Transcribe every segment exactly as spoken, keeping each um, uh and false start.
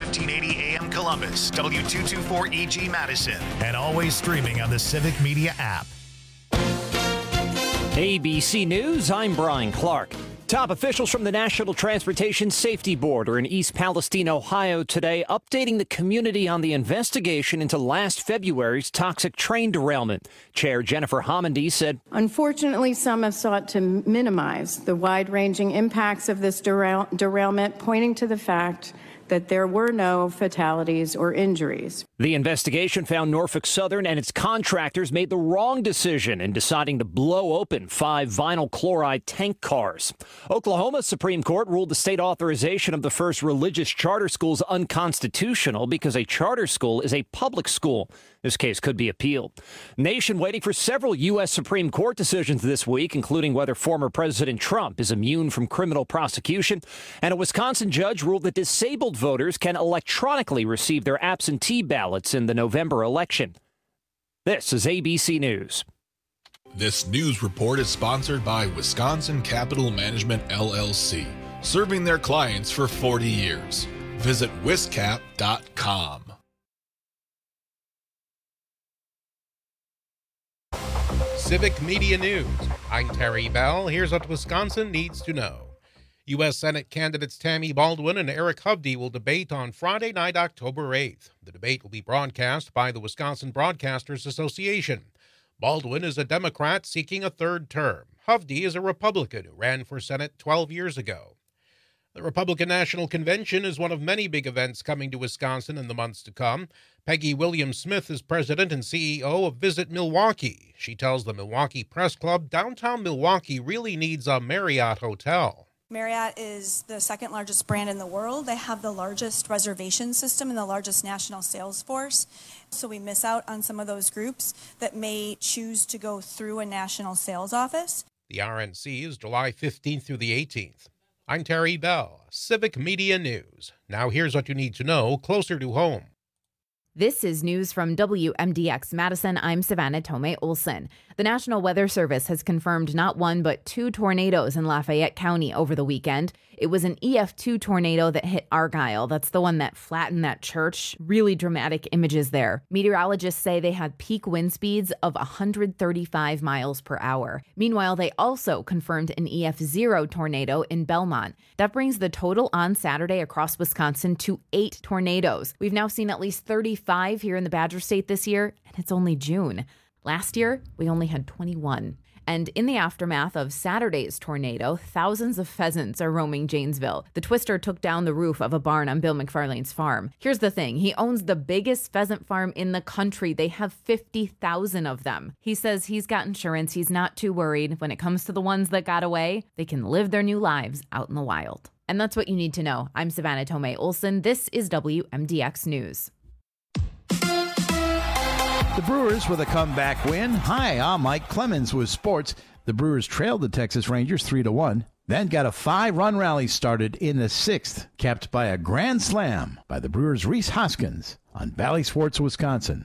thirteen eighty A M Columbus, W two twenty-four E G Madison, and always streaming on the Civic Media app. A B C News, I'm Brian Clark. Top officials from the National Transportation Safety Board are in East Palestine, Ohio today, updating the community on the investigation into last February's toxic train derailment. Chair Jennifer Homendy said, "Unfortunately, some have sought to minimize the wide-ranging impacts of this derail- derailment, pointing to the fact that there were no fatalities or injuries." The investigation found Norfolk Southern and its contractors made the wrong decision in deciding to blow open five vinyl chloride tank cars. Oklahoma's Supreme Court ruled the state authorization of the first religious charter schools unconstitutional because a charter school is a public school. This case could be appealed. Nation waiting for several U S Supreme Court decisions this week, including whether former President Trump is immune from criminal prosecution. And a Wisconsin judge ruled that disabled voters can electronically receive their absentee ballots in the November election. This is A B C News. This news report is sponsored by Wisconsin Capital Management, L L C, serving their clients for forty years. Visit wiscap dot com. Civic Media News. I'm Terry Bell. Here's what Wisconsin needs to know. U S Senate candidates Tammy Baldwin and Eric Hovde will debate on Friday night, October eighth. The debate will be broadcast by the Wisconsin Broadcasters Association. Baldwin is a Democrat seeking a third term. Hovde is a Republican who ran for Senate twelve years ago. The Republican National Convention is one of many big events coming to Wisconsin in the months to come. Peggy Williams-Smith is president and C E O of Visit Milwaukee. She tells the Milwaukee Press Club downtown Milwaukee really needs a Marriott hotel. Marriott is the second largest brand in the world. They have the largest reservation system and the largest national sales force. So we miss out on some of those groups that may choose to go through a national sales office. The R N C is July fifteenth through the eighteenth. I'm Terry Bell, Civic Media News. Now here's what you need to know closer to home. This is news from W M D X Madison. I'm Savannah Tomei Olson. The National Weather Service has confirmed not one but two tornadoes in Lafayette County over the weekend. It was an E F two tornado that hit Argyle. That's the one that flattened that church. Really dramatic images there. Meteorologists say they had peak wind speeds of one hundred thirty-five miles per hour. Meanwhile, they also confirmed an E F zero tornado in Belmont. That brings the total on Saturday across Wisconsin to eight tornadoes. We've now seen at least thirty-five here in the Badger State this year, and it's only June. Last year, we only had twenty-one. And in the aftermath of Saturday's tornado, thousands of pheasants are roaming Janesville. The twister took down the roof of a barn on Bill McFarlane's farm. Here's the thing. He owns the biggest pheasant farm in the country. They have fifty thousand of them. He says he's got insurance. He's not too worried. When it comes to the ones that got away, they can live their new lives out in the wild. And that's what you need to know. I'm Savannah Tomei Olson. This is W M D X News. The Brewers with a comeback win. Hi, I'm Mike Clemens with sports. The Brewers trailed the Texas Rangers three to one. Then got a five-run rally started in the sixth, capped by a grand slam by the Brewers' Rhys Hoskins on Valley Sports, Wisconsin.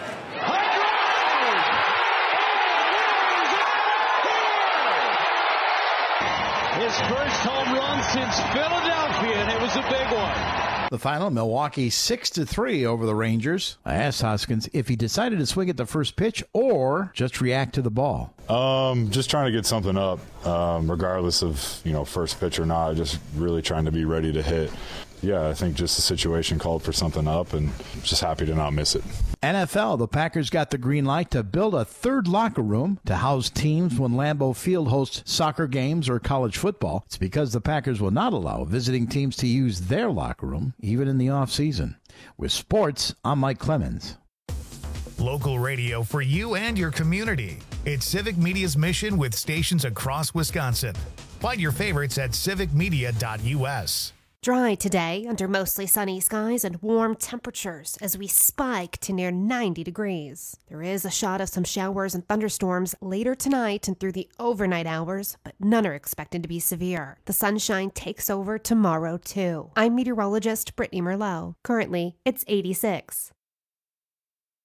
His first home run since Philadelphia, and it was a big one. The final, Milwaukee six to three over the Rangers. I asked Hoskins if he decided to swing at the first pitch or just react to the ball. Um, just trying to get something up, um, regardless of, you know, first pitch or not. Just really trying to be ready to hit. Yeah, I think just the situation called for something up, and just happy to not miss it. N F L, the Packers got the green light to build a third locker room to house teams when Lambeau Field hosts soccer games or college football. It's because the Packers will not allow visiting teams to use their locker room, even in the offseason. With sports, I'm Mike Clemens. Local radio for you and your community. It's Civic Media's mission with stations across Wisconsin. Find your favorites at civic media dot u s. Dry today under mostly sunny skies and warm temperatures as we spike to near ninety degrees. There is a shot of some showers and thunderstorms later tonight and through the overnight hours, but none are expected to be severe. The sunshine takes over tomorrow, too. I'm meteorologist Brittany Merlot. Currently, it's eighty-six.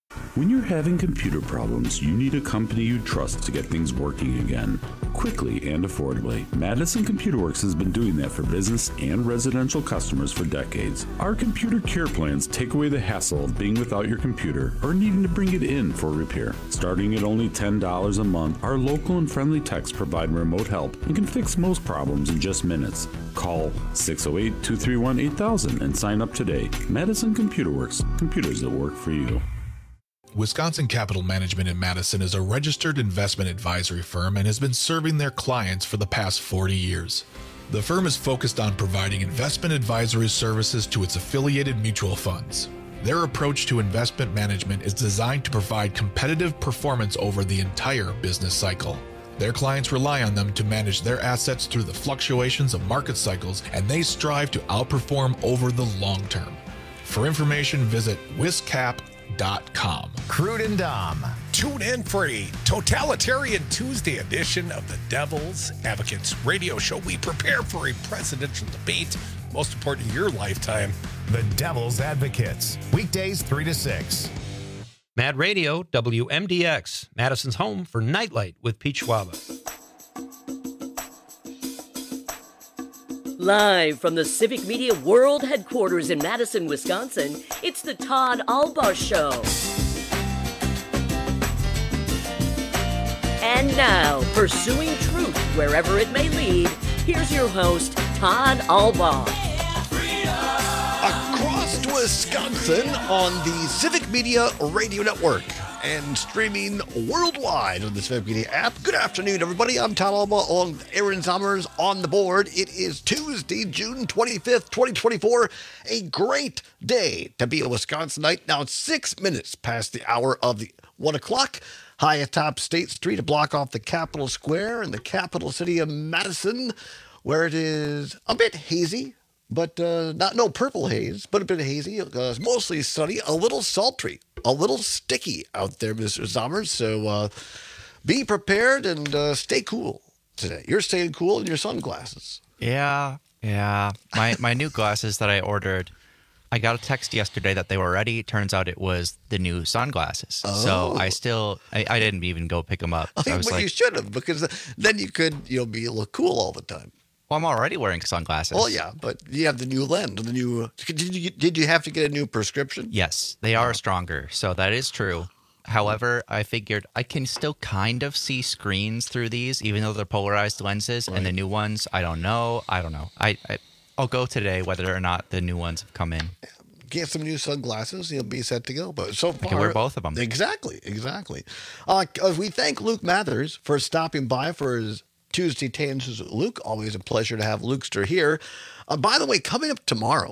When you're having computer problems, you need a company you trust to get things working again, quickly and affordably. Madison Computer Works has been doing that for business and residential customers for decades. Our computer care plans take away the hassle of being without your computer or needing to bring it in for repair. Starting at only ten dollars a month, our local and friendly techs provide remote help and can fix most problems in just minutes. Call six oh eight, two three one, eight thousand and sign up today. Madison Computer Works, computers that work for you. Wisconsin Capital Management in Madison is a registered investment advisory firm and has been serving their clients for the past forty years. The firm is focused on providing investment advisory services to its affiliated mutual funds. Their approach to investment management is designed to provide competitive performance over the entire business cycle. Their clients rely on them to manage their assets through the fluctuations of market cycles, and they strive to outperform over the long term. For information, visit wiscap dot com. Crude and Dom. Tune in for a Totalitarian Tuesday edition of the Devil's Advocates radio show. We prepare for a presidential debate, most important in your lifetime. The Devil's Advocates. Weekdays three to six. Mad Radio, W M D X, Madison's home for Nightlight with Pete Schwaba. Live from the Civic Media World Headquarters in Madison, Wisconsin, it's the Todd Alba Show. And now, pursuing truth wherever it may lead, here's your host, Todd Alba. Across Wisconsin on the Civic Media Radio Network and streaming worldwide on the Civic Media app. Good afternoon, everybody. I'm Todd Alba along with Aaron Zommers on the board. It is Tuesday, June twenty-fifth, twenty twenty-four. A great day to be a Wisconsinite. Now it's six minutes past the hour of the one o'clock. High atop State Street to block off the Capitol Square in the capital city of Madison, where it is a bit hazy. But uh, not no purple haze, but a bit hazy. Uh, mostly sunny, a little sultry, a little sticky out there, Mister Zommers. So uh, be prepared and uh, stay cool today. You're staying cool in your sunglasses. Yeah, yeah. My my new glasses that I ordered, I got a text yesterday that they were ready. Turns out it was the new sunglasses. Oh. So I still, I, I didn't even go pick them up. So I was well, like, you should have, because then you could, you know, be look cool all the time. Well, I'm already wearing sunglasses. Oh, yeah, but you have the new lens, the new. Did you did you have to get a new prescription? Yes, they are stronger, so that is true. However, I figured I can still kind of see screens through these, even though they're polarized lenses. Right. And the new ones, I don't know. I don't know. I, I I'll go today whether or not the new ones have come in. Get some new sunglasses, you'll be set to go. But so far, I can wear both of them. Exactly, exactly. Uh, we thank Luke Mathers for stopping by for his Tuesday Tangents with Luke. Always a pleasure to have Lukester here. Uh, by the way, coming up tomorrow,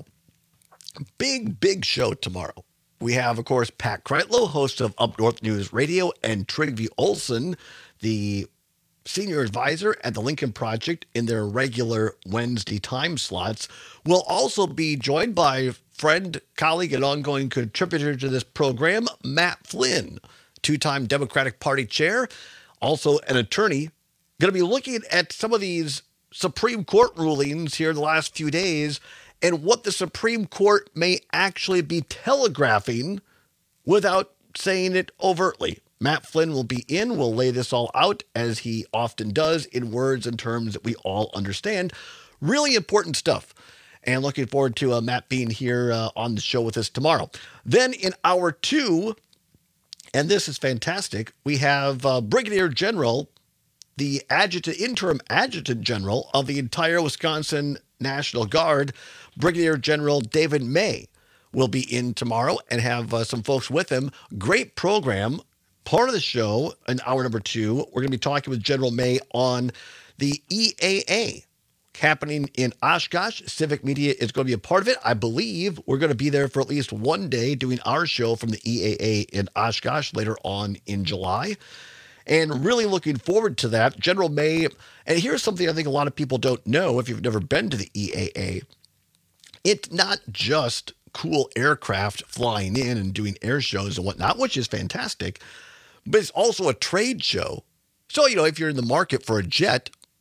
big, big show tomorrow. We have, of course, Pat Kreitlow, host of Up North News Radio, and Trygve Olsen, the senior advisor at the Lincoln Project, in their regular Wednesday time slots. We'll also be joined by friend, colleague, and ongoing contributor to this program, Matt Flynn, two-time Democratic Party chair, also an attorney. Going to be looking at some of these Supreme Court rulings here in the last few days and what the Supreme Court may actually be telegraphing without saying it overtly. Matt Flynn will be in, will lay this all out, as he often does, in words and terms that we all understand. Really important stuff. And looking forward to uh, Matt being here uh, on the show with us tomorrow. Then in hour two, and this is fantastic, we have uh, Brigadier General, the adjutant, interim adjutant general of the entire Wisconsin National Guard, Brigadier General David May, will be in tomorrow and have uh, some folks with him. Great program. Part of the show in hour number two, we're going to be talking with General May on the E A A happening in Oshkosh. Civic Media is going to be a part of it. I believe we're going to be there for at least one day doing our show from the E A A in Oshkosh later on in July. And really looking forward to that. General May, and here's something I think a lot of people don't know if you've never been to the E A A. It's not just cool aircraft flying in and doing air shows and whatnot, which is fantastic, but it's also a trade show. So, you know, if you're in the market for a jet,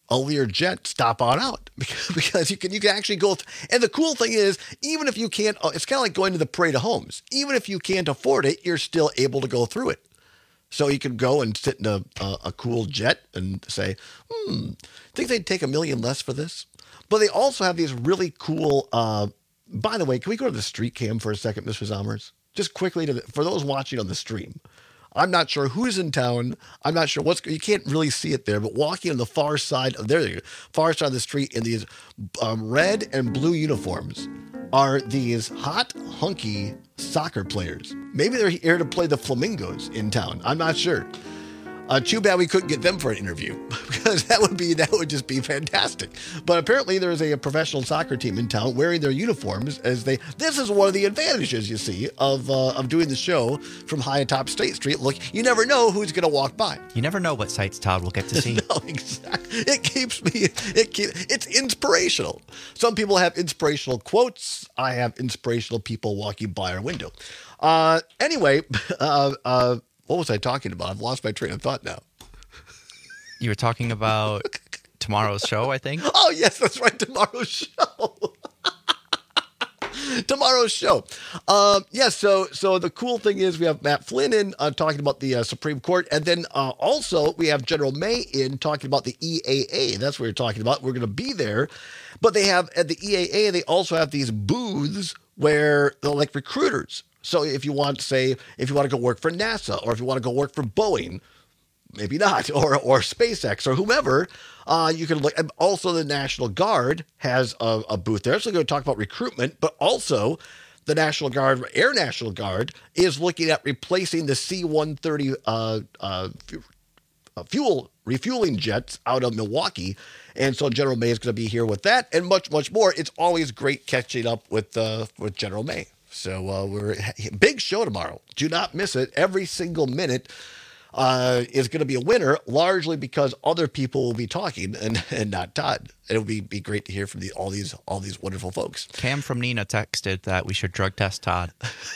a Learjet stop on out because, because you can you can actually go. Th- and the cool thing is, even if you can't, it's kind of like going to the Parade of Homes. Even if you can't afford it, you're still able to go through it. So you can go and sit in a, a, a cool jet and say, hmm, think they'd take a million less for this? But they also have these really cool, uh, by the way, can we go to the street cam for a second, Mister Zomers? Just quickly, to the, for those watching on the stream. I'm not sure who's in town. I'm not sure what's, you can't really see it there, but walking on the far side, of, there you go, far side of the street in these um, red and blue uniforms are these hot, hunky soccer players. Maybe they're here to play the Flamingos in town. I'm not sure. Uh, too bad we couldn't get them for an interview because that would be that would just be fantastic. But apparently there's a, a professional soccer team in town wearing their uniforms as they. This is one of the advantages you see of uh, of doing the show from high atop State Street. Look, you never know who's going to walk by. You never know what sights Todd will get to see. No, exactly. It keeps me. It keep, It's inspirational. Some people have inspirational quotes. I have inspirational people walking by our window. Uh, anyway. Uh, uh, What was I talking about? I've lost my train of thought now. You were talking about tomorrow's show, I think. Oh, yes, that's right. Tomorrow's show. Tomorrow's show. Um, yes, yeah, so so the cool thing is we have Matt Flynn in uh, talking about the uh, Supreme Court. And then uh, also we have General May in talking about the E A A. That's what we're talking about. We're going to be there. But they have at the E A A, they also have these booths where they're like recruiters. So if you want to say, if you want to go work for NASA or if you want to go work for Boeing, maybe not, or or SpaceX or whomever, uh, you can look. And also, the National Guard has a, a booth there. So we're going to talk about recruitment, but also the National Guard, Air National Guard, is looking at replacing the C one thirty uh, uh, fuel refueling jets out of Milwaukee. And so General May is going to be here with that and much, much more. It's always great catching up with uh, with General May. So uh, we're big show tomorrow. Do not miss it. Every single minute uh, is going to be a winner, largely because other people will be talking and, and not Todd. It'll be, be great to hear from the, all these all these wonderful folks. Cam from Nina texted that we should drug test Todd.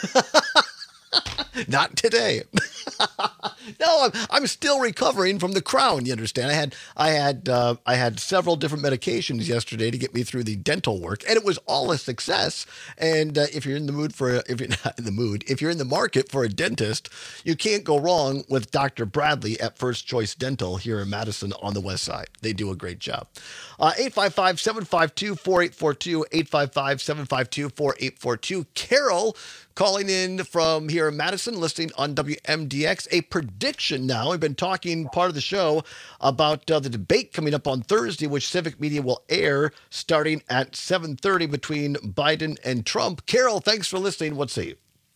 Not today. No, I'm, I'm still recovering from the crown. You understand? I had I had uh, I had several different medications yesterday to get me through the dental work, and it was all a success. And uh, if you're in the mood for a, if you're not in the mood, if you're in the market for a dentist, you can't go wrong with Doctor Bradley at First Choice Dental here in Madison on the West Side. They do a great job. Uh, eight five five, seven five two, four eight four two, eight five five, seven five two, four eight four two. Carol calling in from here in Madison, listening on W M D X. A prediction now. We've been talking part of the show about uh, the debate coming up on Thursday, which Civic Media will air starting at seven thirty between Biden and Trump. Carol, thanks for listening. What say you?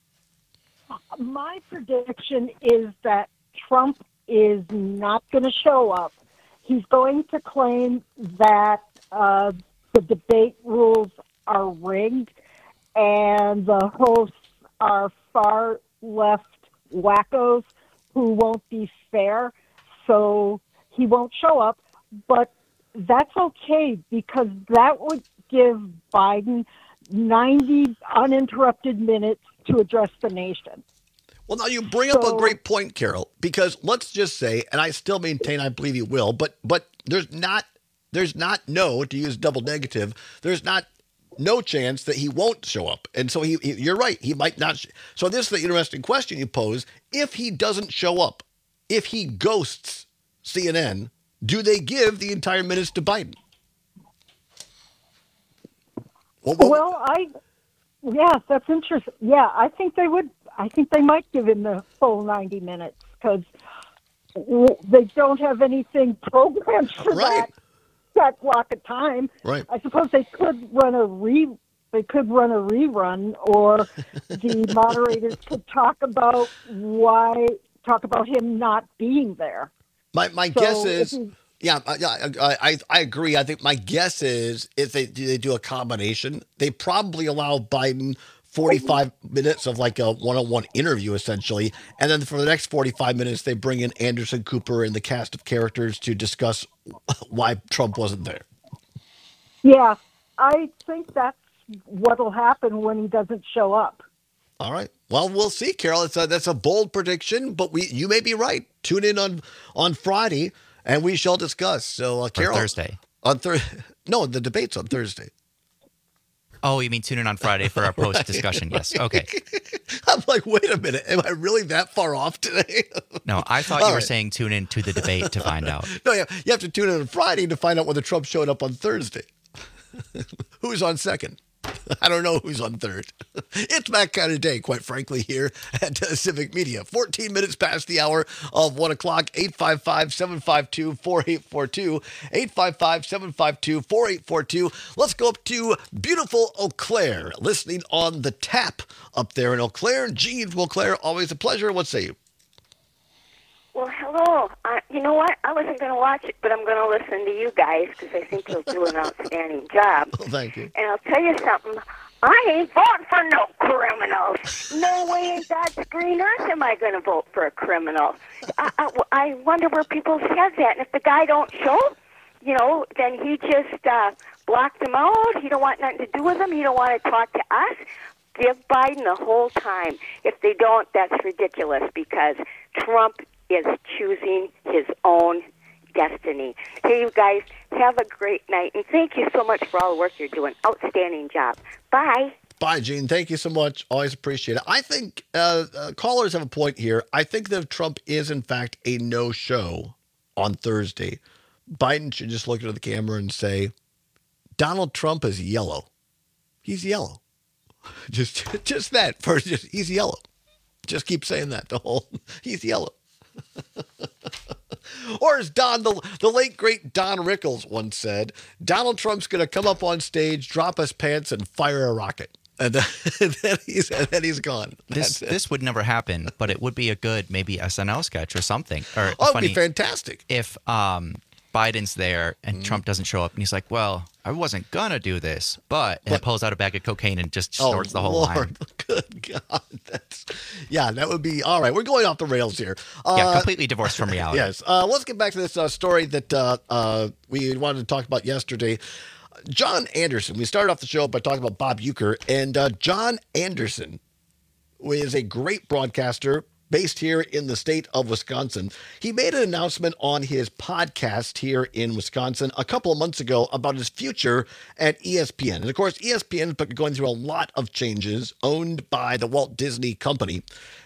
My prediction is that Trump is not going to show up. He's going to claim that uh, the debate rules are rigged and the hosts are far left wackos who won't be fair, so he won't show up. But that's okay because that would give Biden ninety uninterrupted minutes to address the nation. Well, now you bring up so, a great point, Carol, because let's just say, and I still maintain I believe he will, but but there's not there's not no, to use double negative, there's not no chance that he won't show up. And so he, he you're right, he might not. Sh- so this is the interesting question you pose. If he doesn't show up, if he ghosts C N N, do they give the entire minutes to Biden? Well, well, well I, yeah, that's interesting. Yeah, I think they would. I think they might give him the full ninety minutes because they don't have anything programmed for right. that that block of time. Right. I suppose they could run a re. They could run a rerun, or the moderators could talk about why talk about him not being there. My my so guess is. He, Yeah, I, I I agree. I think my guess is if they they do a combination, they probably allow Biden forty-five minutes of like a one-on-one interview essentially, and then for the next forty-five minutes they bring in Anderson Cooper and the cast of characters to discuss why Trump wasn't there. Yeah, I think that's what'll happen when he doesn't show up. All right. Well, we'll see, Carol. It's a, that's a bold prediction, but we you may be right. Tune in on on Friday. And we shall discuss. So, uh, Carol. Or Thursday. On Thursday. No, the debate's on Thursday. Oh, you mean tune in on Friday for our post discussion? Right. Yes. Okay. I'm like, wait a minute. Am I really that far off today? No, I thought All you were right. saying tune in to the debate to find out. No, yeah, you have to tune in on Friday to find out whether Trump showed up on Thursday. Who's on second? I don't know who's on third. It's that kind of day, quite frankly, here at uh, Civic Media. fourteen minutes past the hour of one o'clock. eight five five, seven five two, four eight four two. eight five five, seven five two, four eight four two. Let's go up to beautiful Eau Claire, listening on the tap up there in Eau Claire. Gene from Eau Claire, always a pleasure. What say you? Well, hello. Uh, you know what? I wasn't going to watch it, but I'm going to listen to you guys because I think you'll do an outstanding job. Well, thank you. And I'll tell you something. I ain't voting for no criminals. No way in God's green earth am I going to vote for a criminal. I, I, I wonder where people's heads at. And if the guy don't show, you know, then he just uh, blocked him out. He don't want nothing to do with him. He don't want to talk to us. Give Biden the whole time. If they don't, that's ridiculous because Trump is choosing his own destiny. Hey, you guys, have a great night, and thank you so much for all the work you're doing. Outstanding job. Bye. Bye, Gene. Thank you so much. Always appreciate it. I think uh, uh, callers have a point here. I think that if Trump is, in fact, a no-show on Thursday, Biden should just look into the camera and say, Donald Trump is yellow. He's yellow. Just just that. First, just, he's yellow. Just keep saying that. The whole, he's yellow. Or as Don, the, the late, great Don Rickles once said, Donald Trump's going to come up on stage, drop his pants, and fire a rocket. And then, and then, he's, and then he's gone. This this would never happen, but it would be a good maybe S N L sketch or something. Or oh, it funny, would be fantastic. If um, Biden's there and mm. Trump doesn't show up and he's like, well, I wasn't going to do this, but, and but pulls out a bag of cocaine and just oh, snorts the whole Lord. line. Good God. That's, yeah, that would be, all right, we're going off the rails here. Uh, yeah, completely divorced from reality. Yes. Uh, let's get back to this uh, story that uh, uh, we wanted to talk about yesterday. John Anderson, we started off the show by talking about Bob Uecker, and uh, John Anderson is a great broadcaster based here in the state of Wisconsin. He made an announcement on his podcast here in Wisconsin a couple of months ago about his future at E S P N. And of course, E S P N has been going through a lot of changes, owned by the Walt Disney Company.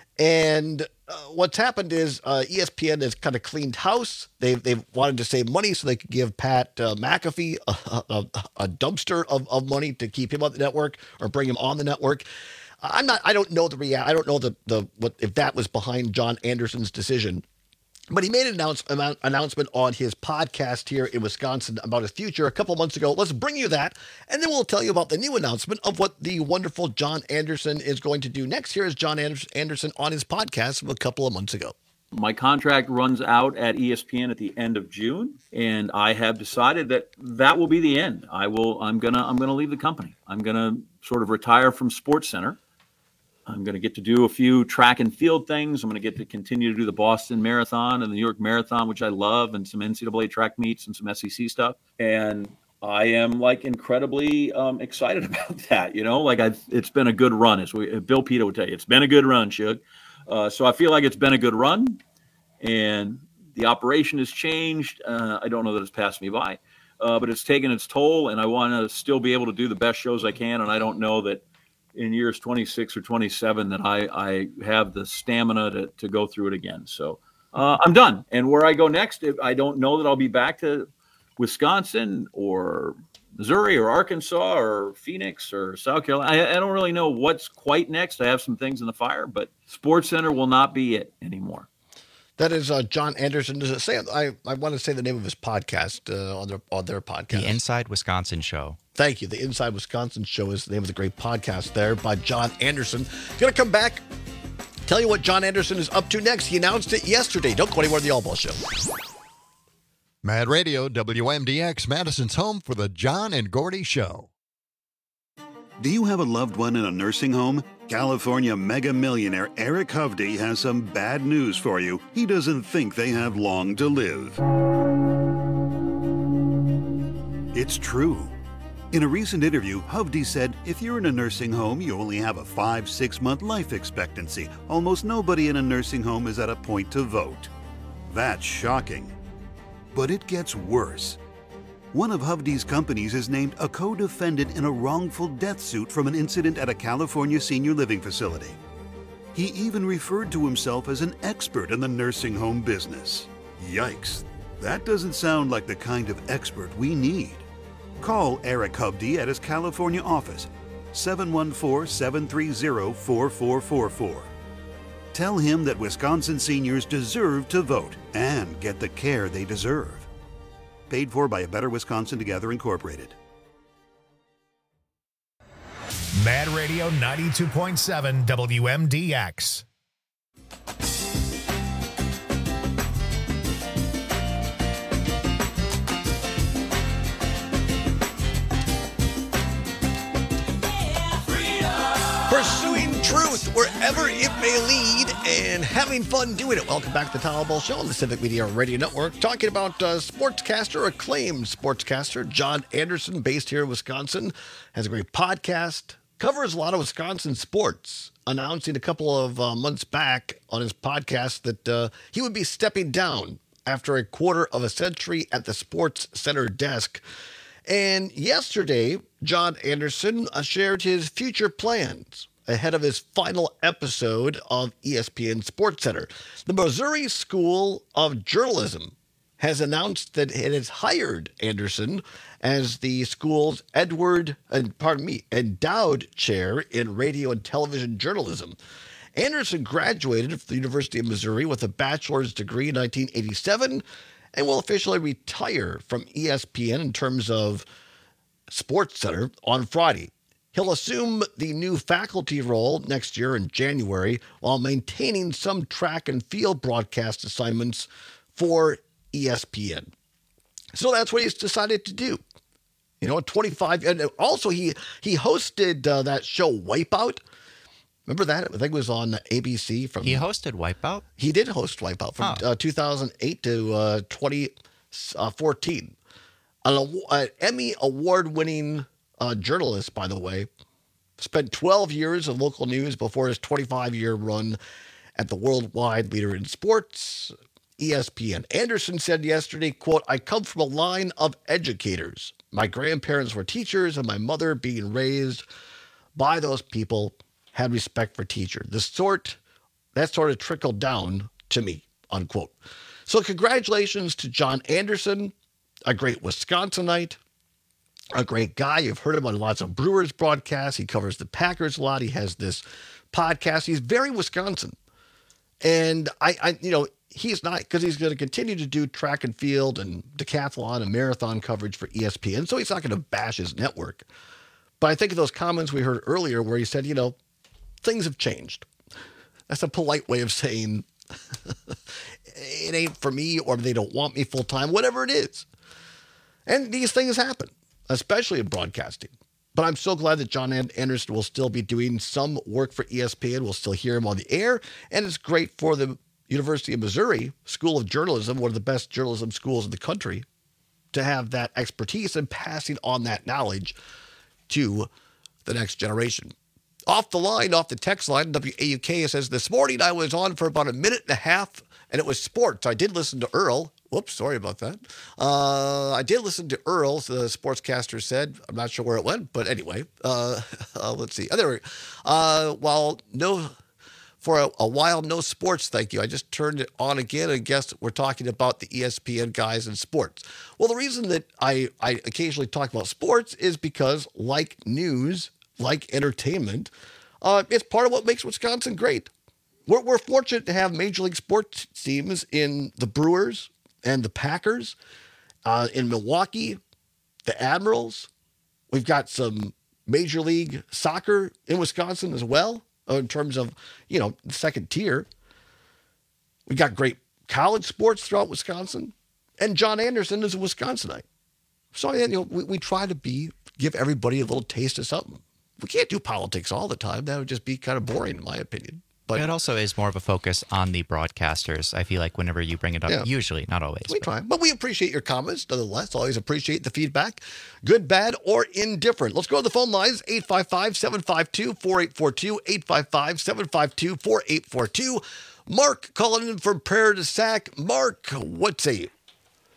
And uh, what's happened is uh, E S P N has kind of cleaned house. They've, they've wanted to save money so they could give Pat uh, McAfee a, a, a dumpster of, of money to keep him on the network or bring him on the network. I'm not. I don't know the rea- I don't know the the what if that was behind John Anderson's decision, but he made an announce, announcement on his podcast here in Wisconsin about his future a couple months ago. Let's bring you that, and then we'll tell you about the new announcement of what the wonderful John Anderson is going to do next. Here is John Anderson on his podcast from a couple of months ago. My contract runs out at E S P N at the end of June, and I have decided that that will be the end. I will. I'm gonna. I'm gonna leave the company. I'm gonna sort of retire from SportsCenter. I'm going to get to do a few track and field things. I'm going to get to continue to do the Boston Marathon and the New York Marathon, which I love, and some N C double A track meets and some S E C stuff. And I am like incredibly um, excited about that. You know, like I've, it's been a good run. As we, Bill Pito would tell you, it's been a good run, Shug. Uh, so I feel like it's been a good run, and the operation has changed. Uh, I don't know that it's passed me by, uh, but it's taken its toll, and I want to still be able to do the best shows I can. And I don't know that in years twenty-six or twenty-seven that I, I have the stamina to, to go through it again. So uh, I'm done. And where I go next, I don't know that I'll be back to Wisconsin or Missouri or Arkansas or Phoenix or South Carolina. I, I don't really know what's quite next. I have some things in the fire, but SportsCenter will not be it anymore. That is uh, John Anderson. Does it say? I, I want to say the name of his podcast uh, on their on their podcast. The Inside Wisconsin Show. Thank you. The Inside Wisconsin Show is the name of the great podcast there by John Anderson. Going to come back, tell you what John Anderson is up to next. He announced it yesterday. Don't go anywhere. The All Ball Show. Mad Radio, W M D X, Madison's home for the John and Gordy Show. Do you have a loved one in a nursing home? California mega millionaire Eric Hovde has some bad news for you. He doesn't think they have long to live. It's true. In a recent interview, Hovde said, if you're in a nursing home, you only have a five, six month life expectancy. Almost nobody in a nursing home is at a point to vote. That's shocking. But it gets worse. One of Hovde's companies is named a co-defendant in a wrongful death suit from an incident at a California senior living facility. He even referred to himself as an expert in the nursing home business. Yikes. That doesn't sound like the kind of expert we need. Call Eric Hovde at his California office, seven one four, seven three zero, four four four four. Tell him that Wisconsin seniors deserve to vote and get the care they deserve. Paid for by A Better Wisconsin Together, Incorporated. Mad Radio ninety-two point seven W M D X. Pursuing truth wherever it may lead and having fun doing it. Welcome back to the Tom Ball Show on the Civic Media Radio Network. Talking about uh, sportscaster, acclaimed sportscaster, John Anderson, based here in Wisconsin. Has a great podcast, covers a lot of Wisconsin sports, announcing a couple of uh, months back on his podcast that uh, he would be stepping down after a quarter of a century at the Sports Center desk. And yesterday, John Anderson uh, shared his future plans ahead of his final episode of E S P N SportsCenter. The Missouri School of Journalism has announced that it has hired Anderson as the school's Edward, uh, pardon me, endowed chair in radio and television journalism. Anderson graduated from the University of Missouri with a bachelor's degree in nineteen eighty-seven and will officially retire from E S P N in terms of SportsCenter on Friday. He'll assume the new faculty role next year in January while maintaining some track and field broadcast assignments for E S P N. So that's what he's decided to do. You know, twenty-five, and also he he hosted uh, that show Wipeout. Remember that? I think it was on A B C. From He hosted Wipeout? He did host Wipeout from Oh. uh, two thousand eight to uh, twenty fourteen. An, aw- an Emmy award-winning uh, journalist, by the way, spent twelve years of local news before his twenty-five-year run at the worldwide leader in sports, E S P N. Anderson said yesterday, quote, "I come from a line of educators. My grandparents were teachers, and my mother, being raised by those people, had respect for teacher. The sort, that sort of trickled down to me," unquote. So congratulations to John Anderson, a great Wisconsinite, a great guy. You've heard him on lots of Brewers broadcasts. He covers the Packers a lot. He has this podcast. He's very Wisconsin. And I, I you know, he's not, because he's going to continue to do track and field and decathlon and marathon coverage for E S P N. So he's not going to bash his network. But I think of those comments we heard earlier where he said, you know, things have changed. That's a polite way of saying it ain't for me, or they don't want me full time, whatever it is. And these things happen, especially in broadcasting. But I'm so glad that John Anderson will still be doing some work for E S P N. We'll still hear him on the air. And it's great for the University of Missouri School of Journalism, one of the best journalism schools in the country, to have that expertise and passing on that knowledge to the next generation. Off the line, off the text line, W A U K says, "This morning I was on for about a minute and a half, and it was sports. I did listen to Earl." Whoops, sorry about that. Uh, I did listen to Earl, the sportscaster said. I'm not sure where it went, but anyway, uh, uh, let's see. Oh, there we go. Uh, while no, for a, a while, no sports, thank you. I just turned it on again and guess we're talking about the E S P N guys in sports. Well, the reason that I, I occasionally talk about sports is because, like news, like entertainment, uh, it's part of what makes Wisconsin great. We're, we're fortunate to have Major League sports teams in the Brewers and the Packers, uh, in Milwaukee, the Admirals. We've got some Major League soccer in Wisconsin as well, uh, in terms of, you know, the second tier. We've got great college sports throughout Wisconsin. And John Anderson is a Wisconsinite. So, you know, we, we try to be, give everybody a little taste of something. We can't do politics all the time. That would just be kind of boring, in my opinion. But it also is more of a focus on the broadcasters. I feel like whenever you bring it up, Yeah. usually, not always. we try. But we appreciate your comments, nonetheless. Always appreciate the feedback. Good, bad, or indifferent. Let's go to the phone lines. eight five five, seven five two, four eight four two, eight five five, seven five two, four eight four two. Mark calling in from Prairie du Sac. Mark, what say you?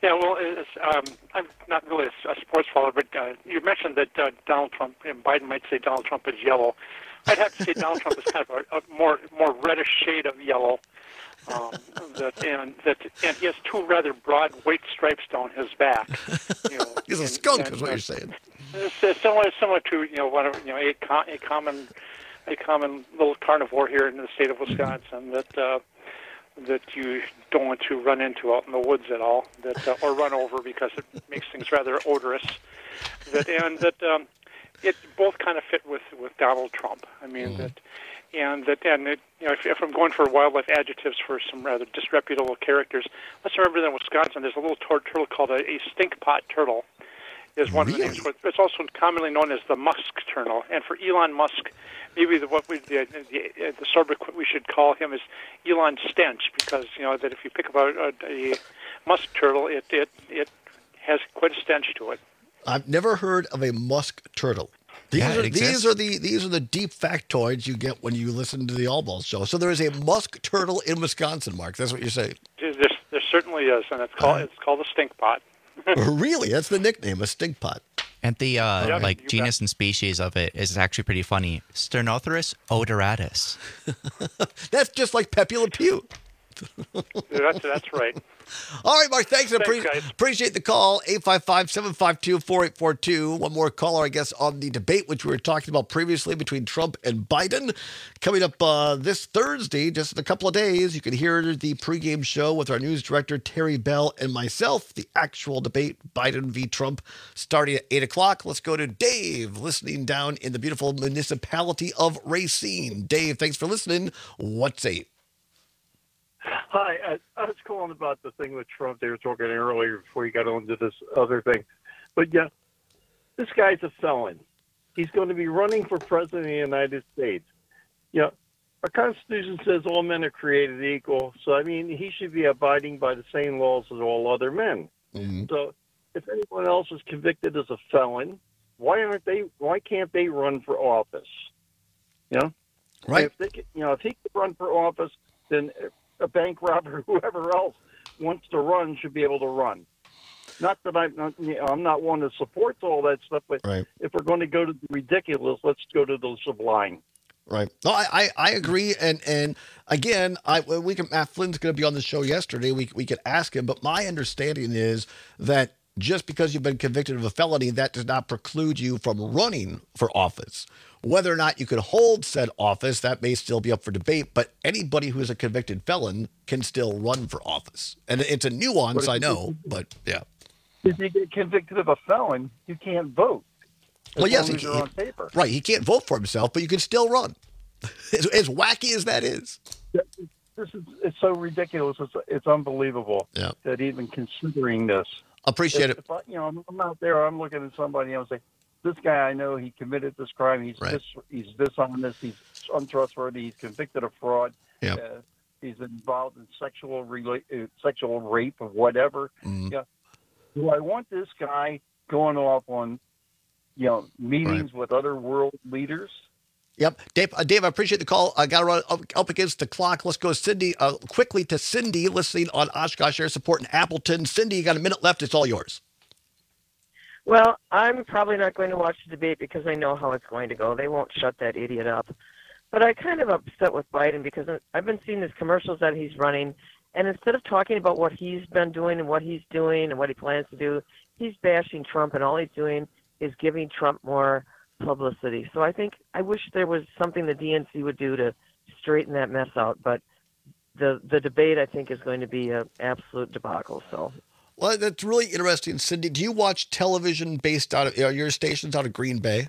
Yeah, well, it's, um, I'm not really a, a sports follower, but uh, you mentioned that uh, Donald Trump and Biden might say Donald Trump is yellow. I'd have to say Donald Trump is kind of a, a more more reddish shade of yellow. Um, that and that and he has two rather broad white stripes down his back. You know, He's a and, skunk, and, is what uh, you're saying. It's, it's similar similar to you know whatever you know a, co- a common a common little carnivore here in the state of Wisconsin that. Uh, that you don't want to run into out in the woods at all, that uh, or run over because it makes things rather odorous. That and that um, it both kind of fit with, with Donald Trump. I mean mm. that and that and it, you know if, if I'm going for wildlife adjectives for some rather disreputable characters, let's remember that in Wisconsin there's a little tor- turtle called a, a stink pot turtle. Is one really? of the names. It's also commonly known as the musk turtle. And for Elon Musk, maybe the, what we the, the, the sobriquet we should call him is Elon Stench, because you know that if you pick up a, a, a musk turtle, it it it has quite a stench to it. I've never heard of a musk turtle. These yeah, are it these are the these are the deep factoids you get when you listen to the All Balls show. So there is a musk turtle in Wisconsin, Mark. That's what you're saying. There, there certainly is, and it's called uh, it's called a stink pot. Really? That's the nickname, a stink pot. And the uh, yeah, like genus bet. and species of it is actually pretty funny. Sternotheris odoratus. That's just like Pepe Le Pew. that's that's right. All right, Mark, thanks. thanks Appre- guys. Appreciate the call. eight five five, seven five two, four eight four two. One more caller, I guess, on the debate, which we were talking about previously between Trump and Biden. Coming up uh, this Thursday, just in a couple of days, you can hear the pregame show with our news director, Terry Bell, and myself. The actual debate, Biden v. Trump, starting at eight o'clock. Let's go to Dave, listening down in the beautiful municipality of Racine. Dave, thanks for listening. What's eight? Hi, I, I was calling about the thing with Trump. They were talking earlier before you got onto this other thing. But yeah, this guy's a felon. He's going to be running for president of the United States. You know, our Constitution says all men are created equal. So, I mean, he should be abiding by the same laws as all other men. Mm-hmm. So if anyone else is convicted as a felon, why aren't they, why can't they run for office? You know? Right. If they could, you know, if he could run for office, then a bank robber, whoever else wants to run, should be able to run. Not that I'm not, you know, I'm not one that supports all that stuff, but right. if we're going to go to the ridiculous, let's go to the sublime. Right. No, I, I, I agree. And and again, I we can Matt Flynn's going to be on the show yesterday. We we could ask him, but my understanding is that just because you've been convicted of a felony, that does not preclude you from running for office. Whether or not you could hold said office, that may still be up for debate, but anybody who is a convicted felon can still run for office. And it's a nuance, I know, but yeah. If you get convicted of a felon, you can't vote. Well, yes, he, he, on paper. Right. He can't vote for himself, but you can still run. As, as wacky as that is. This is it's so ridiculous. It's, it's unbelievable yeah. that even considering this. Appreciate if, it. If I, you know, I'm, I'm out there, I'm looking at somebody, I'm saying, this guy I know, he committed this crime. He's right. this, he's dishonest. He's untrustworthy. He's convicted of fraud. Yep. Uh, he's involved in sexual rela- uh, sexual rape or whatever. Mm. Yeah. Do I want this guy going off on, you know, meetings right. with other world leaders? Yep. Dave, uh, Dave, I appreciate the call. I got to run up, up against the clock. Let's go Cindy uh, quickly to Cindy, listening on Oshkosh Air Support in Appleton. Cindy, you got a minute left. It's all yours. Well, I'm probably not going to watch the debate because I know how it's going to go. They won't shut that idiot up. But I'm kind of upset with Biden because I've been seeing these commercials that he's running, and instead of talking about what he's been doing and what he's doing and what he plans to do, he's bashing Trump, and all he's doing is giving Trump more publicity. So I think I wish there was something the D N C would do to straighten that mess out. But the the debate, I think, is going to be an absolute debacle. So. Well, that's really interesting, Cindy. Do you watch television based out of you know, your station's out of Green Bay?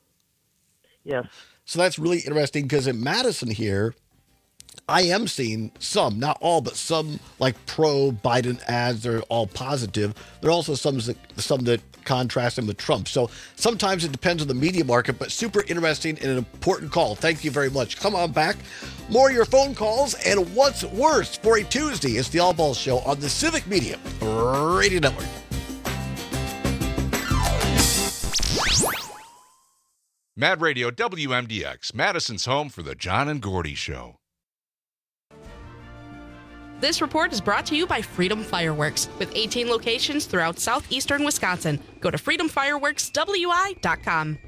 Yes. So that's really interesting because in Madison here, I am seeing some, not all, but some like pro Biden ads. They're all positive. There are also some that, some that contrast him with Trump. So sometimes it depends on the media market, but super interesting and an important call. Thank you very much. Come on back. More of your phone calls and what's worse for a Tuesday. It's the All Balls Show on the Civic Media Radio Network. Mad Radio W M D X, Madison's home for the John and Gordy Show. This report is brought to you by Freedom Fireworks, with eighteen locations throughout southeastern Wisconsin. Go to freedom fireworks w i dot com.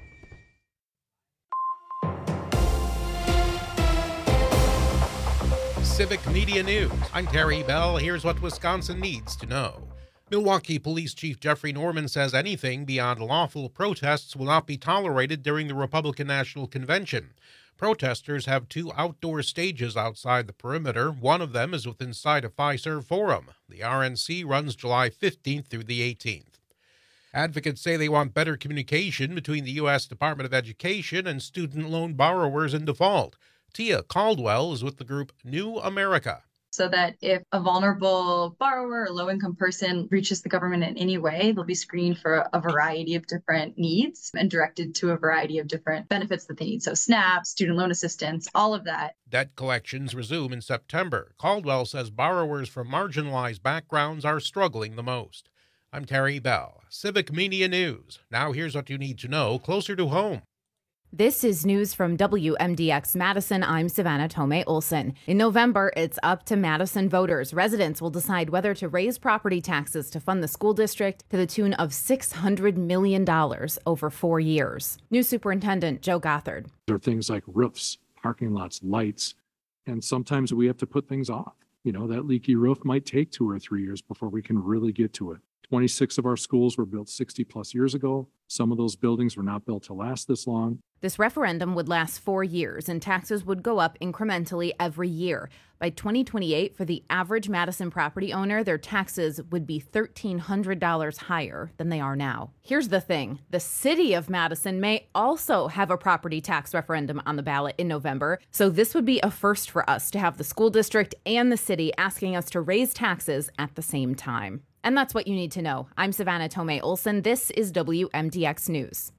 Civic Media News. I'm Terry Bell. Here's what Wisconsin needs to know. Milwaukee Police Chief Jeffrey Norman says anything beyond lawful protests will not be tolerated during the Republican National Convention. Protesters have two outdoor stages outside the perimeter. One of them is within sight of Fiserv Forum. The R N C runs July fifteenth through the eighteenth. Advocates say they want better communication between the U S Department of Education and student loan borrowers in default. Tia Caldwell is with the group New America. So that if a vulnerable borrower or low-income person reaches the government in any way, they'll be screened for a variety of different needs and directed to a variety of different benefits that they need. So SNAP, student loan assistance, all of that. Debt collections resume in September. Caldwell says borrowers from marginalized backgrounds are struggling the most. I'm Terry Bell, Civic Media News. Now here's what you need to know closer to home. This is news from W M D X Madison. I'm Savannah Tomei Olson. In November, it's up to Madison voters. Residents will decide whether to raise property taxes to fund the school district to the tune of six hundred million dollars over four years. New Superintendent Joe Gothard. There are things like roofs, parking lots, lights, and sometimes we have to put things off. You know, that leaky roof might take two or three years before we can really get to it. twenty-six of our schools were built sixty plus years ago. Some of those buildings were not built to last this long. This referendum would last four years, and taxes would go up incrementally every year. By twenty twenty-eight, for the average Madison property owner, their taxes would be one thousand three hundred dollars higher than they are now. Here's the thing. The city of Madison may also have a property tax referendum on the ballot in November, so this would be a first for us to have the school district and the city asking us to raise taxes at the same time. And that's what you need to know. I'm Savannah Tomei Olson. This is W M D X News.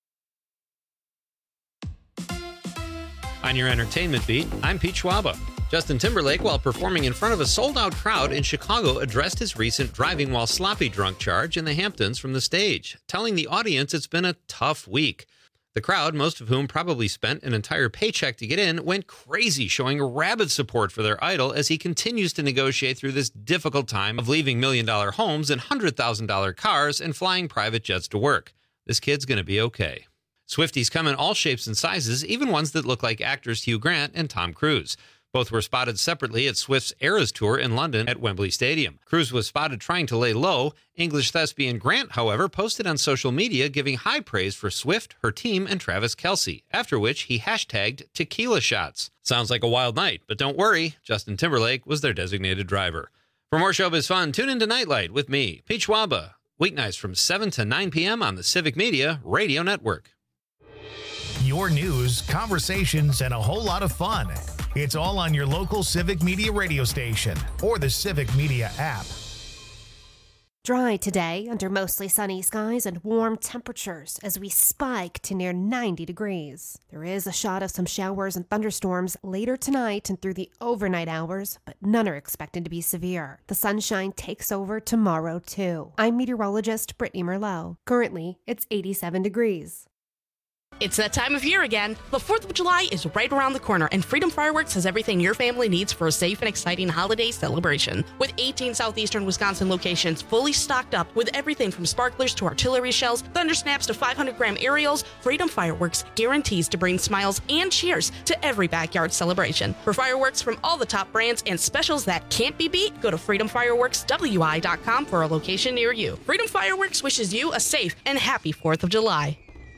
On your entertainment beat, I'm Pete Schwaba. Justin Timberlake, while performing in front of a sold-out crowd in Chicago, addressed his recent driving while sloppy drunk charge in the Hamptons from the stage, telling the audience it's been a tough week. The crowd, most of whom probably spent an entire paycheck to get in, went crazy, showing rabid support for their idol as he continues to negotiate through this difficult time of leaving million-dollar homes and one hundred thousand dollars cars and flying private jets to work. This kid's going to be okay. Swifties come in all shapes and sizes, even ones that look like actors Hugh Grant and Tom Cruise. Both were spotted separately at Swift's Eras Tour in London at Wembley Stadium. Cruise was spotted trying to lay low. English thespian Grant, however, posted on social media giving high praise for Swift, her team, and Travis Kelce, after which he hashtagged tequila shots. Sounds like a wild night, but don't worry, Justin Timberlake was their designated driver. For more showbiz fun, tune into Nightlight with me, Pete Schwaba, weeknights from seven to nine p.m. on the Civic Media Radio Network. Your news, conversations, and a whole lot of fun. It's all on your local Civic Media radio station or the Civic Media app. Dry today under mostly sunny skies and warm temperatures as we spike to near ninety degrees. There is a shot of some showers and thunderstorms later tonight and through the overnight hours, but none are expected to be severe. The sunshine takes over tomorrow, too. I'm meteorologist Brittany Merlot. Currently, it's eighty-seven degrees. It's that time of year again. The fourth of July is right around the corner, and Freedom Fireworks has everything your family needs for a safe and exciting holiday celebration. With eighteen southeastern Wisconsin locations fully stocked up with everything from sparklers to artillery shells, thunder snaps to five hundred gram aerials, Freedom Fireworks guarantees to bring smiles and cheers to every backyard celebration. For fireworks from all the top brands and specials that can't be beat, go to freedom fireworks w i dot com for a location near you. Freedom Fireworks wishes you a safe and happy fourth of July.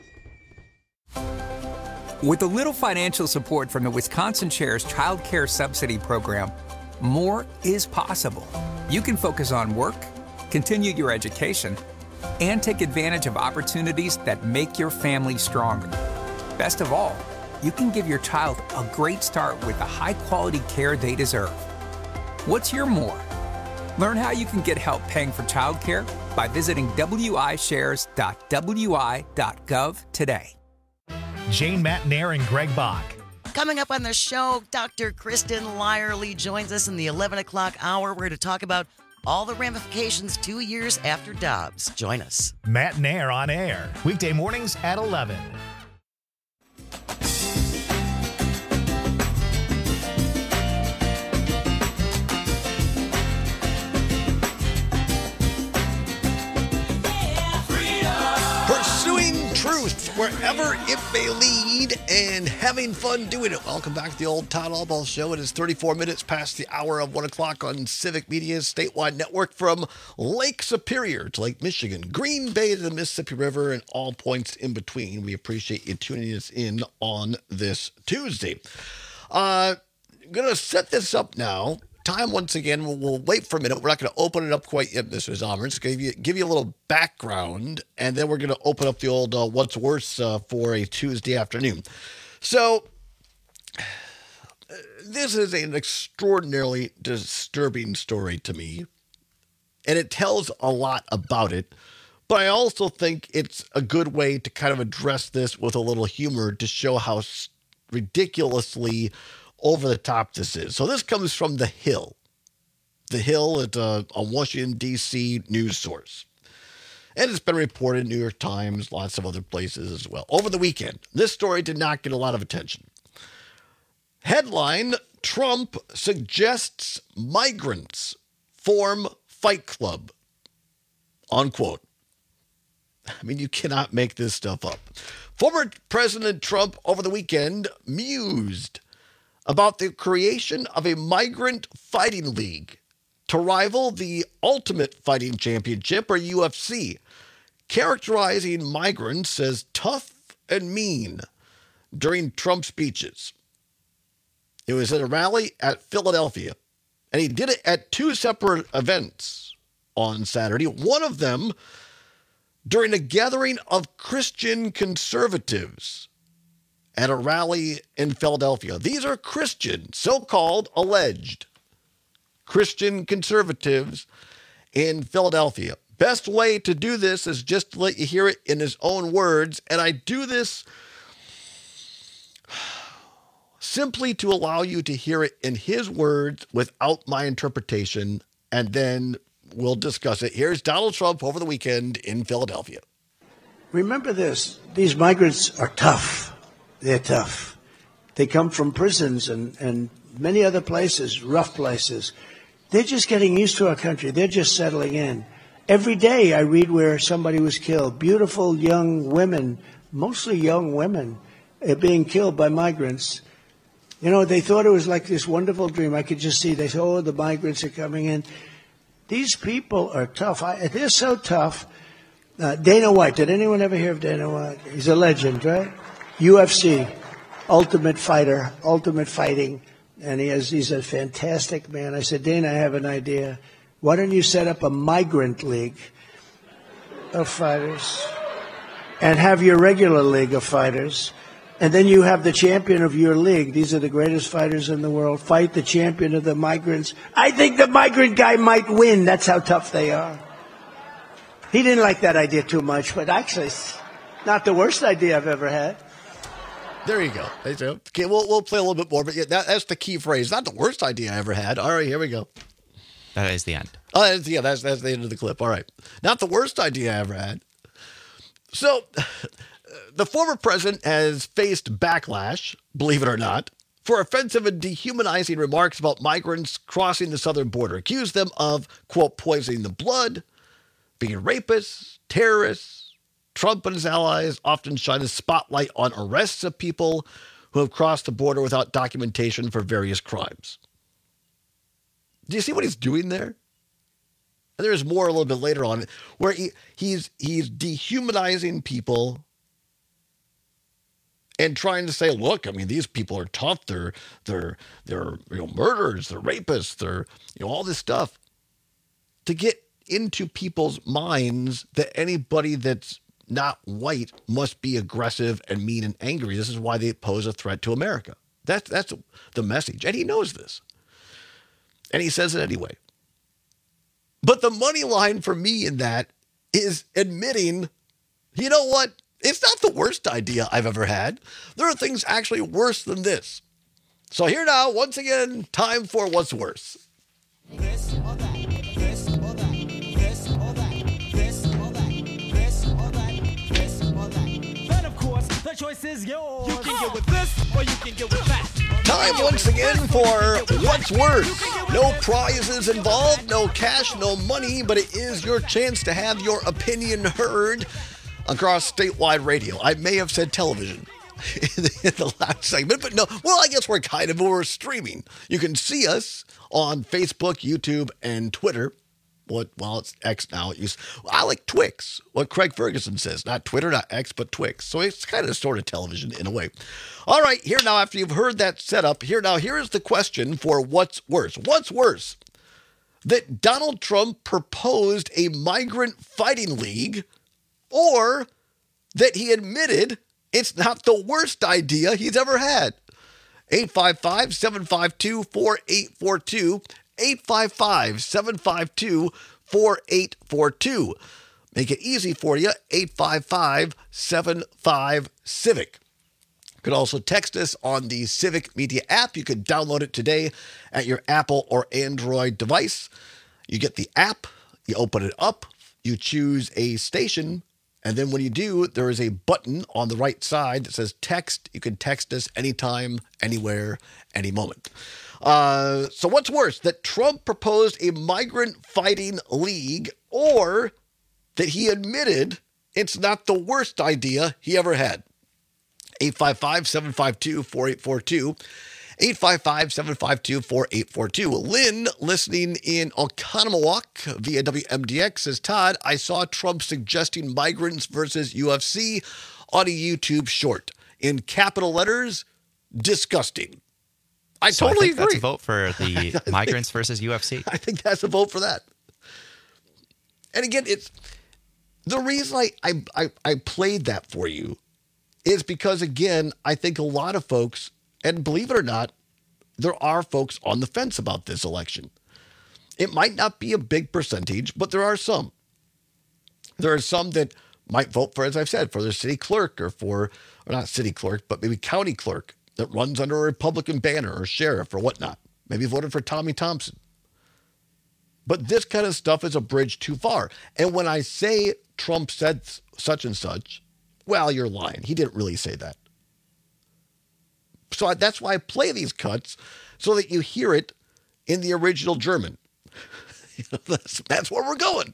With a little financial support from the Wisconsin Shares Child Care Subsidy Program, more is possible. You can focus on work, continue your education, and take advantage of opportunities that make your family stronger. Best of all, you can give your child a great start with the high-quality care they deserve. What's your more? Learn how you can get help paying for childcare by visiting w i shares dot w i dot gov today. Jane Matnair and Greg Bach. Coming up on the show, Doctor Kristen Lyerly joins us in the eleven o'clock hour. We're going to talk about all the ramifications two years after Dobbs. Join us. Matt Nair on air, weekday mornings at eleven. wherever it may lead, and having fun doing it. Welcome back to the old Todd Albaugh Show. It is thirty-four minutes past the hour of one o'clock on Civic Media's statewide network from Lake Superior to Lake Michigan, Green Bay to the Mississippi River, and all points in between. We appreciate you tuning us in on this Tuesday. Uh, I'm going to set this up now. Time once again, we'll, we'll wait for a minute. We're not going to open it up quite yet, Mister Zomer. Just give you give you a little background, and then we're going to open up the old uh, what's worse uh, for a Tuesday afternoon. So this is an extraordinarily disturbing story to me, and it tells a lot about it. But I also think it's a good way to kind of address this with a little humor to show how ridiculously over the top this is. So this comes from The Hill. The Hill is a, a Washington, D C news source. And it's been reported in New York Times, lots of other places as well. Over the weekend, this story did not get a lot of attention. Headline, Trump suggests migrants form fight club. Unquote. I mean, you cannot make this stuff up. Former President Trump over the weekend mused about the creation of a migrant fighting league to rival the Ultimate Fighting Championship, or U F C, characterizing migrants as tough and mean during Trump's speeches. It was at a rally at Philadelphia, and he did it at two separate events on Saturday. One of them during a gathering of Christian conservatives at a rally in Philadelphia. These are Christian, so-called alleged Christian conservatives in Philadelphia. Best way to do this is just to let you hear it in his own words. And I do this simply to allow you to hear it in his words without my interpretation. And then we'll discuss it. Here's Donald Trump over the weekend in Philadelphia. Remember this, these migrants are tough. They're tough. They come from prisons and, and many other places, rough places. They're just getting used to our country. They're just settling in. Every day I read where somebody was killed. Beautiful young women, mostly young women, are being killed by migrants. You know, they thought it was like this wonderful dream. I could just see, they said, oh, the migrants are coming in. These people are tough. I, they're so tough. Uh, Dana White, did anyone ever hear of Dana White? He's a legend, right? U F C, Ultimate Fighter, Ultimate Fighting, and he has, he's a fantastic man. I said, Dana, I have an idea. Why don't you set up a migrant league of fighters and have your regular league of fighters, and then you have the champion of your league. These are the greatest fighters in the world. Fight the champion of the migrants. I think the migrant guy might win. That's how tough they are. He didn't like that idea too much, but actually it's not the worst idea I've ever had. There you go. Okay, we'll we'll play a little bit more, but yeah, that, that's the key phrase. Not the worst idea I ever had. All right, here we go. That is the end. Oh, that's, yeah, that's that's the end of the clip. All right, not the worst idea I ever had. So, the former president has faced backlash, believe it or not, for offensive and dehumanizing remarks about migrants crossing the southern border. Accused them of, quote, poisoning the blood, being rapists, terrorists. Trump and his allies often shine a spotlight on arrests of people who have crossed the border without documentation for various crimes. Do you see what he's doing there? And there's more a little bit later on where he, he's he's dehumanizing people and trying to say, look, I mean, these people are tough. They're they're they're you know murderers. They're rapists. They're you know all this stuff to get into people's minds that anybody that's not white must be aggressive and mean and angry. This is why they pose a threat to America. That's that's the message. And he knows this. And he says it anyway. But the money line for me in that is admitting, you know what? It's not the worst idea I've ever had. There are things actually worse than this. So here now, once again, time for what's worse. This or that, this or that, this or that, this or that, this or that, this or that. Then of course, the choice is yours. You can get with this or you can get with that. Time once again for what's worse. No prizes involved, no cash, no money, but it is your chance to have your opinion heard across statewide radio. I may have said television in the, in the last segment, but no. Well, I guess we're kind of we're streaming. You can see us on Facebook, YouTube, and Twitter. What? Well, it's X now. It used, I like Twix. What Craig Ferguson says, not Twitter, not X, but Twix. So it's kind of sort of television in a way. All right, here now. After you've heard that setup, here now. Here is the question for what's worse. What's worse? That Donald Trump proposed a migrant fighting league, or that he admitted it's not the worst idea he's ever had. eight five five, seven five two, four eight four two. eight five five, seven five two, four eight four two. Make it easy for you. eight five five, seven five, CIVIC. You could also text us on the Civic Media app. You could download it today at your Apple or Android device. You get the app, you open it up, you choose a station, and then when you do, there is a button on the right side that says text. You can text us anytime, anywhere, any moment. Uh, so what's worse, that Trump proposed a migrant fighting league, or that he admitted it's not the worst idea he ever had? eight five five, seven five two, four eight four two. eight five five, seven five two, four eight four two. Lynn, listening in Oconomowoc via W M D X, says, Todd, I saw Trump suggesting migrants versus U F C on a YouTube short. In capital letters, disgusting. I so totally I think agree. That's a vote for the migrants versus U F C. I think that's a vote for that. And again, it's the reason I, I, I, I played that for you is because, again, I think a lot of folks, and believe it or not, there are folks on the fence about this election. It might not be a big percentage, but there are some. There are some that might vote for, as I've said, for their city clerk or for, or not city clerk, but maybe county clerk that runs under a Republican banner or sheriff or whatnot. Maybe voted for Tommy Thompson. But this kind of stuff is a bridge too far. And when I say Trump said such and such, well, you're lying. He didn't really say that. So I, that's why I play these cuts, so that you hear it in the original German. You know, that's, that's where we're going.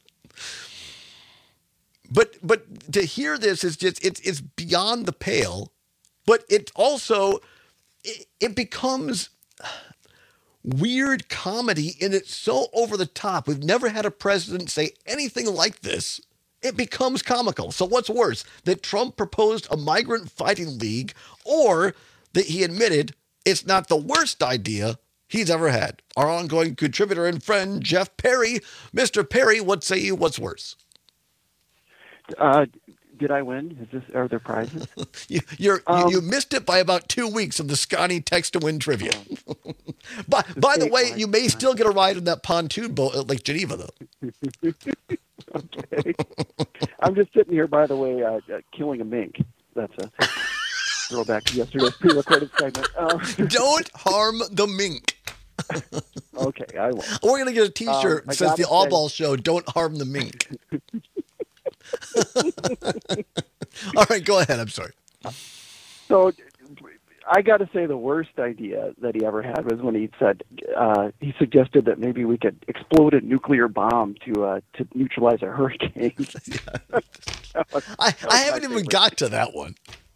But but to hear this is just, it's, it's beyond the pale. But it also, it, it becomes weird comedy, and it's so over the top. We've never had a president say anything like this. It becomes comical. So what's worse, that Trump proposed a migrant fighting league, or that he admitted it's not the worst idea he's ever had? Our ongoing contributor and friend, Jeff Perry. Mister Perry, what say you? What's worse? Uh, did I win? Is this, are there prizes? you, you're, um, you, you missed it by about two weeks of the Scotty Text to Win trivia. by by the way, you may still get a ride in that pontoon boat at Lake Geneva, though. Okay. I'm just sitting here, by the way, uh, uh, killing a mink. That's a throwback to yesterday's pre-recorded segment. Um, Don't harm the mink. Okay, I won't. We're going to get a T-shirt Um, that I says gotta the All say- Ball Show, don't harm the mink. All right, go ahead. I'm sorry. So I got to say the worst idea that he ever had was when he said, uh, he suggested that maybe we could explode a nuclear bomb to uh, to neutralize a hurricane. I, I haven't even got to that one.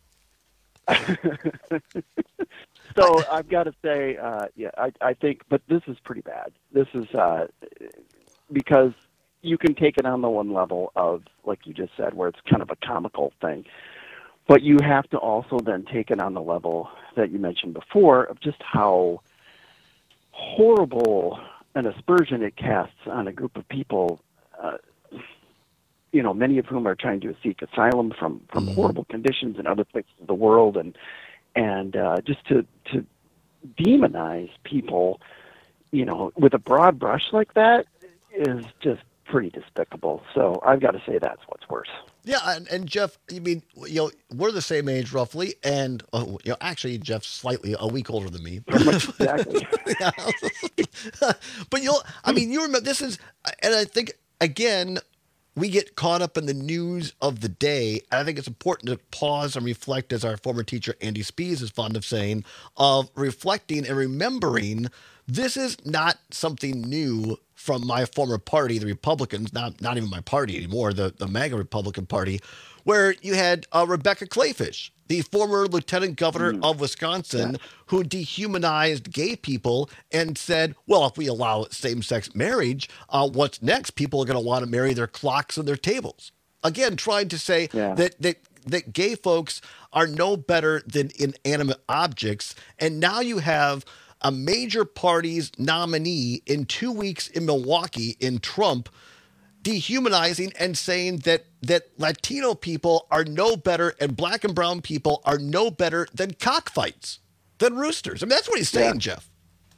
So I've got to say, uh, yeah, I, I think, but this is pretty bad. This is uh, because you can take it on the one level of, like you just said, where it's kind of a comical thing. But you have to also then take it on the level that you mentioned before of just how horrible an aspersion it casts on a group of people, uh, you know, many of whom are trying to seek asylum from, from horrible conditions in other places of the world. And and uh, just to, to demonize people, you know, with a broad brush like that is just pretty despicable. So I've got to say that's what's worse. Yeah, and, and Jeff, you mean, you know, we're the same age roughly, and oh, you know, actually, Jeff's slightly a week older than me. Exactly. Yeah. But you'll, I mean, you remember this is, and I think again, we get caught up in the news of the day. And I think it's important to pause and reflect, as our former teacher Andy Spees is fond of saying, of reflecting and remembering. This is not something new from my former party, the Republicans, not not even my party anymore, the, the MAGA Republican Party, where you had uh, Rebecca Clayfish, the former lieutenant governor mm. of Wisconsin, yeah. who dehumanized gay people and said, well, if we allow same-sex marriage, uh, what's next? People are going to want to marry their clocks and their tables. Again, trying to say yeah. that, that that gay folks are no better than inanimate objects. And now you have a major party's nominee in two weeks in Milwaukee in Trump dehumanizing and saying that that Latino people are no better and black and brown people are no better than cockfights, than roosters. I mean, that's what he's saying, yeah. Jeff.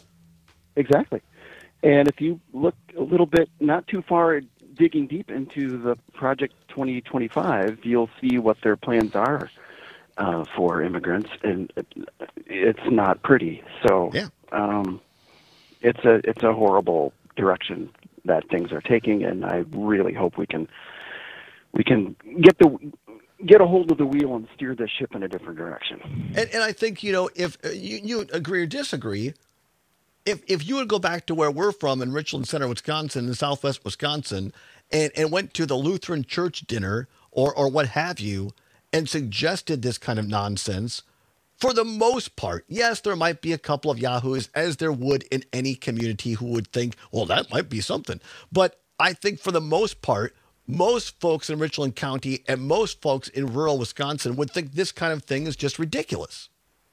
Exactly. And if you look a little bit, not too far digging deep into the Project twenty twenty-five, you'll see what their plans are uh, for immigrants, and it's not pretty. So yeah. um, it's a it's a horrible direction that things are taking, and I really hope we can we can get the get a hold of the wheel and steer the ship in a different direction. And, and I think, you know, if you, you agree or disagree, if if you would go back to where we're from in Richland Center, Wisconsin, in southwest Wisconsin, and, and went to the Lutheran church dinner or or what have you, and suggested this kind of nonsense, for the most part, yes, there might be a couple of yahoos, as there would in any community, who would think, well, that might be something. But I think for the most part, most folks in Richland County and most folks in rural Wisconsin would think this kind of thing is just ridiculous.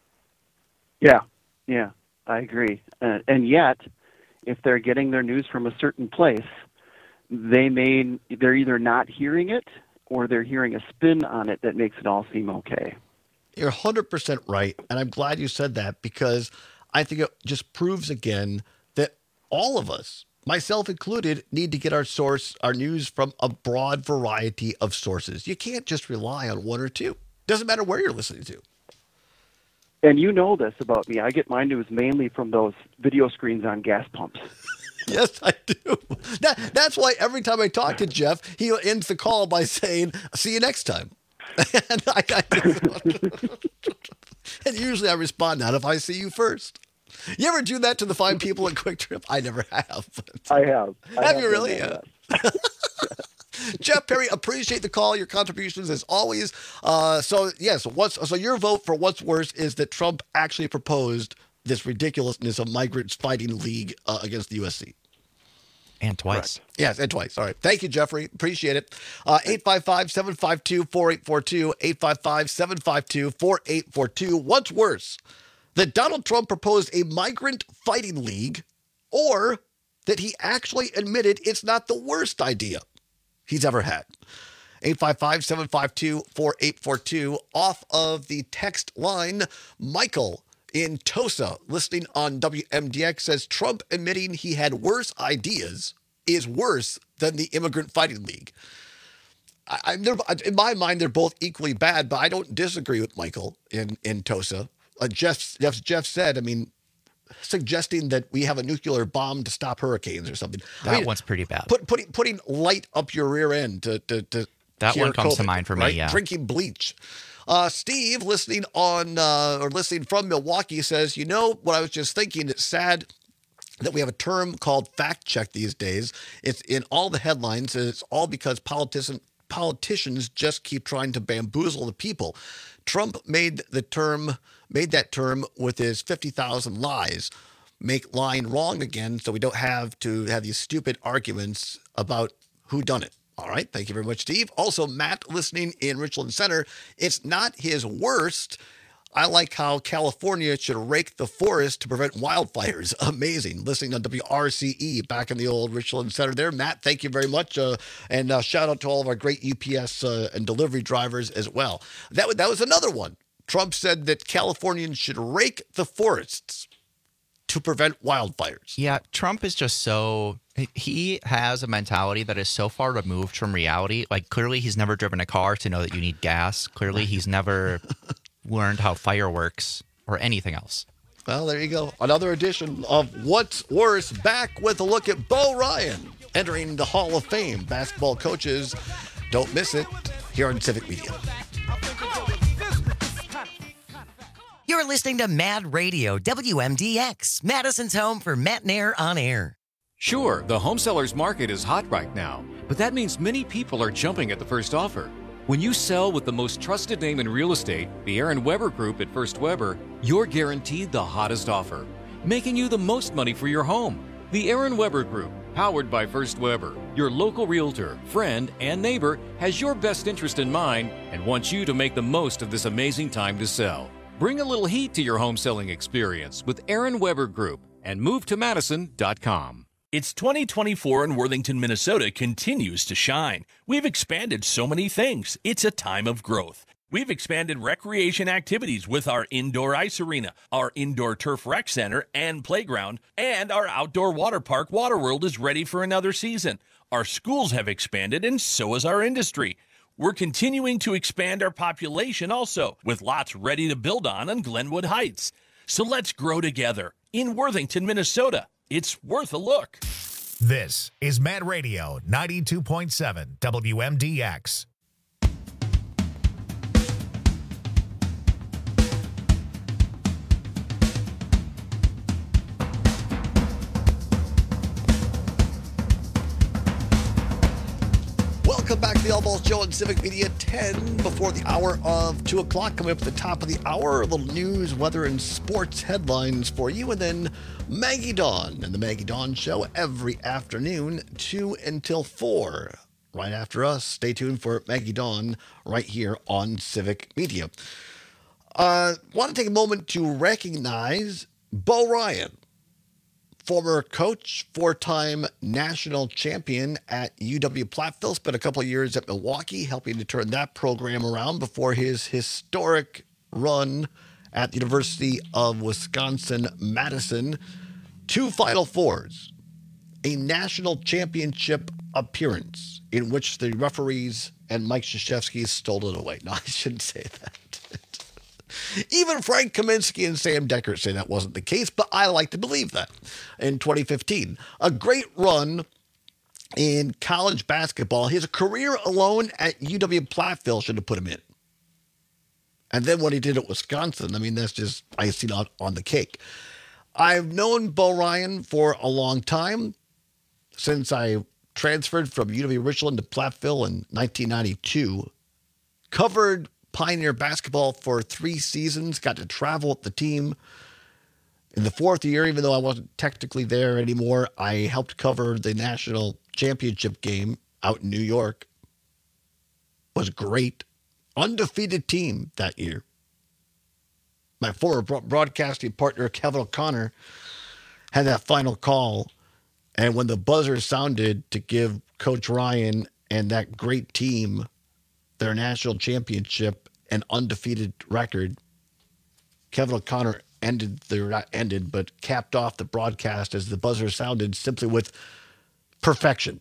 Yeah, yeah, I agree. Uh, and yet, if they're getting their news from a certain place, they may they're either not hearing it or they're hearing a spin on it that makes it all seem okay. You're one hundred percent right, and I'm glad you said that, because I think it just proves again that all of us, myself included, need to get our source, our news from a broad variety of sources. You can't just rely on one or two. Doesn't matter where you're listening to. And you know this about me. I get my news mainly from those video screens on gas pumps. Yes, I do. That, that's why every time I talk to Jeff, he ends the call by saying, see you next time. and, I, I, and usually I respond out if I see you first. You ever do that to the fine people at Quick Trip? I never have. I have. I have have you really? Yeah. Jeff Perry, appreciate the call, your contributions as always. Uh, so yes, what's so your vote for what's worse is that Trump actually proposed this ridiculousness of migrants fighting league uh, against the U S C. And twice. Correct. Yes, and twice. All right. Thank you, Jeffrey. Appreciate it. Uh, eight five five, seven five two, four eight four two, eight five five, seven five two, four eight four two. What's worse, that Donald Trump proposed a migrant fighting league, or that he actually admitted it's not the worst idea he's ever had? eight five five, seven five two, four eight four two. Off of the text line, Michael in Tosa, listening on W M D X, says Trump admitting he had worse ideas is worse than the Immigrant Fighting League. I, I, in my mind, they're both equally bad, but I don't disagree with Michael in, in Tosa. Uh, Jeff, Jeff, Jeff said, I mean, suggesting that we have a nuclear bomb to stop hurricanes or something. That I mean, one's pretty bad. Put, putting putting light up your rear end to to, to that one comes COVID, to mind for me. Right? Yeah, drinking bleach. Uh, Steve, listening on uh, or listening from Milwaukee, says, you know what I was just thinking? It's sad that we have a term called fact check these days. It's in all the headlines, and it's all because politicians politicians just keep trying to bamboozle the people. Trump made the term made that term with his fifty thousand lies. Make lying wrong again, so we don't have to have these stupid arguments about who done it. All right. Thank you very much, Steve. Also, Matt, listening in Richland Center, it's not his worst. I like how California should rake the forest to prevent wildfires. Amazing. Listening on W R C E back in the old Richland Center there. Matt, thank you very much. Uh, and uh, shout out to all of our great U P S uh, and delivery drivers as well. That, that was another one. Trump said that Californians should rake the forests to prevent wildfires. Yeah, Trump is just so, he has a mentality that is so far removed from reality. Like, clearly he's never driven a car to know that you need gas. Clearly he's never learned how fire works or anything else. Well, there you go. Another edition of What's Worse, back with a look at Bo Ryan entering the Hall of Fame. Basketball coaches, don't miss it here on Civic Media. You're listening to Mad Radio, W M D X, Madison's home for Matt Nair on air. Sure, the home seller's market is hot right now, but that means many people are jumping at the first offer. When you sell with the most trusted name in real estate, the Aaron Weber Group at First Weber, you're guaranteed the hottest offer, making you the most money for your home. The Aaron Weber Group, powered by First Weber, your local realtor, friend, and neighbor, has your best interest in mind and wants you to make the most of this amazing time to sell. Bring a little heat to your home selling experience with Aaron Weber Group and move to madison dot com. It's twenty twenty-four and Worthington, Minnesota continues to shine. We've expanded so many things. It's a time of growth. We've expanded recreation activities with our indoor ice arena, our indoor turf rec center and playground, and our outdoor water park Waterworld is ready for another season. Our schools have expanded and so has our industry. We're continuing to expand our population also, with lots ready to build on on Glenwood Heights. So let's grow together. In Worthington, Minnesota, it's worth a look. This is Mad Radio ninety-two point seven W M D X. Welcome back to the All Balls Joe and Civic Media, ten before the hour of two o'clock. Coming up at the top of the hour, a little news, weather, and sports headlines for you. And then Maggie Dawn and the Maggie Dawn Show every afternoon, two until four. Right after us, stay tuned for Maggie Dawn right here on Civic Media. Uh, want to take a moment to recognize Bo Ryan, former coach, four-time national champion at U W-Platteville, spent a couple of years at Milwaukee, helping to turn that program around before his historic run at the University of Wisconsin-Madison. Two Final Fours, a national championship appearance in which the referees and Mike Krzyzewski stole it away. No, I shouldn't say that. Even Frank Kaminsky and Sam Decker say that wasn't the case, but I like to believe that. In twenty fifteen, a great run in college basketball. His career alone at U W-Platteville should have put him in. And then what he did at Wisconsin, I mean, that's just icing on, on the cake. I've known Bo Ryan for a long time, since I transferred from U W-Richland to Platteville in nineteen ninety-two. Covered Pioneer basketball for three seasons, got to travel with the team. In the fourth year, even though I wasn't technically there anymore, I helped cover the national championship game out in New York. Was great. Undefeated team that year. My former broadcasting partner, Kevin O'Connor, had that final call. And when the buzzer sounded to give Coach Ryan and that great team their national championship and undefeated record, Kevin O'Connor ended, they're not ended, but capped off the broadcast as the buzzer sounded simply with perfection.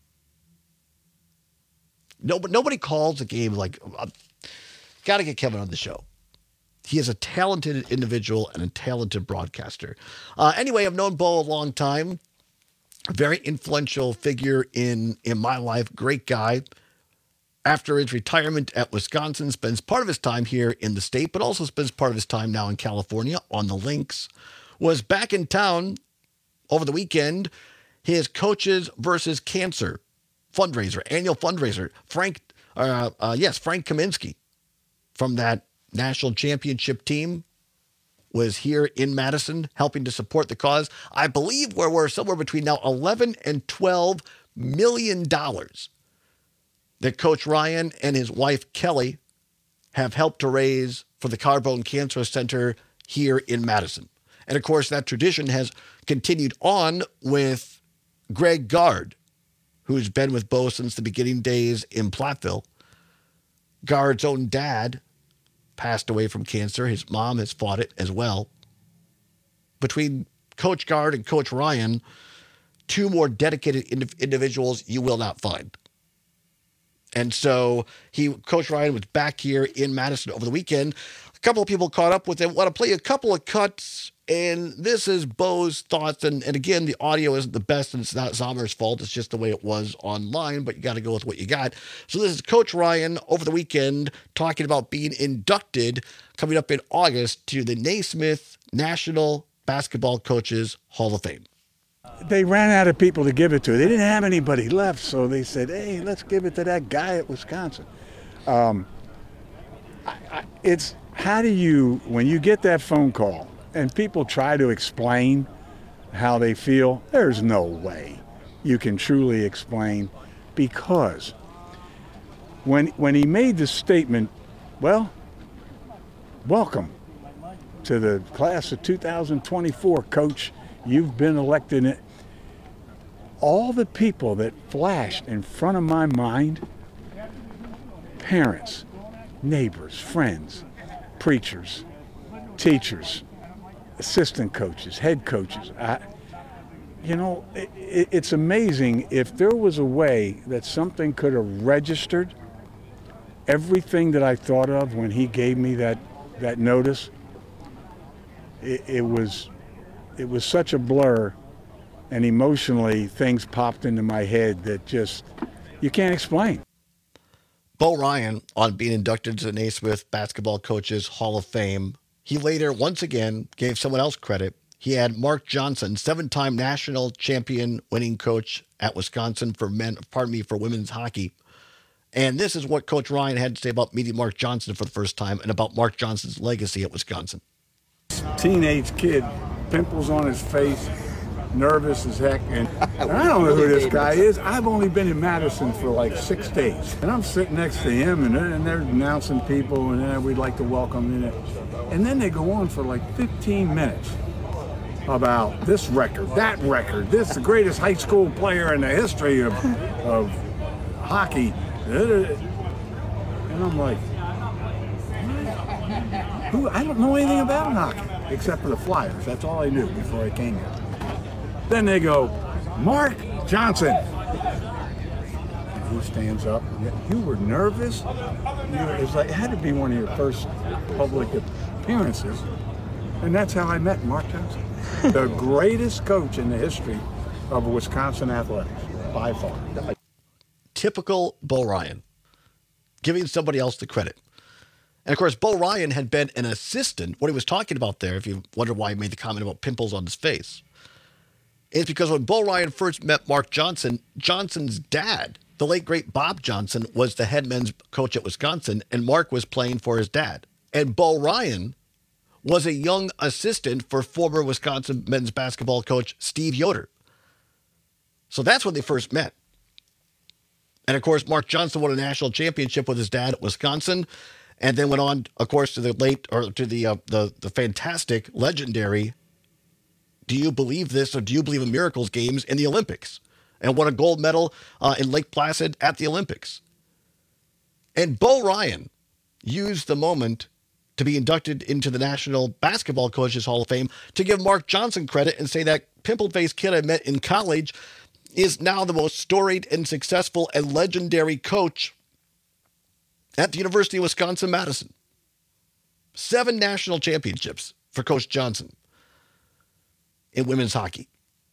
Nobody, nobody calls a game like, uh, got to get Kevin on the show. He is a talented individual and a talented broadcaster. Uh, anyway, I've known Bo a long time. A very influential figure in, in my life. Great guy. After his retirement at Wisconsin, spends part of his time here in the state, but also spends part of his time now in California on the Lynx. Was back in town over the weekend. His Coaches versus Cancer fundraiser, annual fundraiser. Frank, uh, uh, yes, Frank Kaminsky from that national championship team was here in Madison helping to support the cause. I believe where we're somewhere between now eleven and twelve million dollars that Coach Ryan and his wife Kelly have helped to raise for the Collarbone Cancer Center here in Madison. And of course, that tradition has continued on with Greg Gard, who's been with Bo since the beginning days in Platteville. Gard's own dad passed away from cancer. His mom has fought it as well. Between Coach Gard and Coach Ryan, two more dedicated ind- individuals you will not find. And so he, Coach Ryan was back here in Madison over the weekend. A couple of people caught up with him. I want to play a couple of cuts, and this is Bo's thoughts. And, and again, the audio isn't the best, and it's not Zomer's fault. It's just the way it was online, but you got to go with what you got. So this is Coach Ryan over the weekend talking about being inducted coming up in August to the Naismith National Basketball Coaches Hall of Fame. they ran out of people to give it to. They didn't have anybody left, so they said, hey, let's give it to that guy at Wisconsin. Um, I, I, it's how do you, when you get that phone call and people try to explain how they feel, there's no way you can truly explain, because when when he made the statement, well, welcome to the class of two thousand twenty-four, Coach. You've been elected. In all the people that flashed in front of my mind, parents, neighbors, friends, preachers, teachers, assistant coaches, head coaches. I, you know, it, it, it's amazing if there was a way that something could have registered everything that I thought of when he gave me that, that notice. It, it was, it was such a blur, and emotionally things popped into my head that just, you can't explain. Bo Ryan, on being inducted to the Naismith Basketball Coaches Hall of Fame, he later once again gave someone else credit. He had Mark Johnson, seven-time national champion winning coach at Wisconsin for men, pardon me, for women's hockey. And this is what Coach Ryan had to say about meeting Mark Johnson for the first time and about Mark Johnson's legacy at Wisconsin. Teenage kid, pimples on his face, nervous as heck, and I don't know who this guy is. I've only been in Madison for like six days, and I'm sitting next to him, and they're, and they're announcing people, and uh, we'd like to welcome you. And then they go on for like fifteen minutes about this record, that record, this the greatest high school player in the history of of hockey, and I'm like, who? I don't know anything about hockey except for the Flyers. That's all I knew before I came here. Then they go, Mark Johnson. And he stands up. You were nervous? You were, it's like, it had to be one of your first public appearances. And that's how I met Mark Johnson. The greatest coach in the history of Wisconsin athletics, by far. Typical Bo Ryan, giving somebody else the credit. And of course, Bo Ryan had been an assistant. What he was talking about there, if you wonder why he made the comment about pimples on his face, is because when Bo Ryan first met Mark Johnson, Johnson's dad, the late great Bob Johnson, was the head men's coach at Wisconsin, and Mark was playing for his dad. And Bo Ryan was a young assistant for former Wisconsin men's basketball coach Steve Yoder. So that's when they first met. And of course, Mark Johnson won a national championship with his dad at Wisconsin, and then went on, of course, to the late or to the uh, the the fantastic, legendary Do You Believe This or Do You Believe in Miracles games in the Olympics, and won a gold medal uh, in Lake Placid at the Olympics. And Bo Ryan used the moment to be inducted into the National Basketball Coaches Hall of Fame to give Mark Johnson credit and say that pimple-faced kid I met in college is now the most storied and successful and legendary coach at the University of Wisconsin-Madison. Seven national championships for Coach Johnson in women's hockey.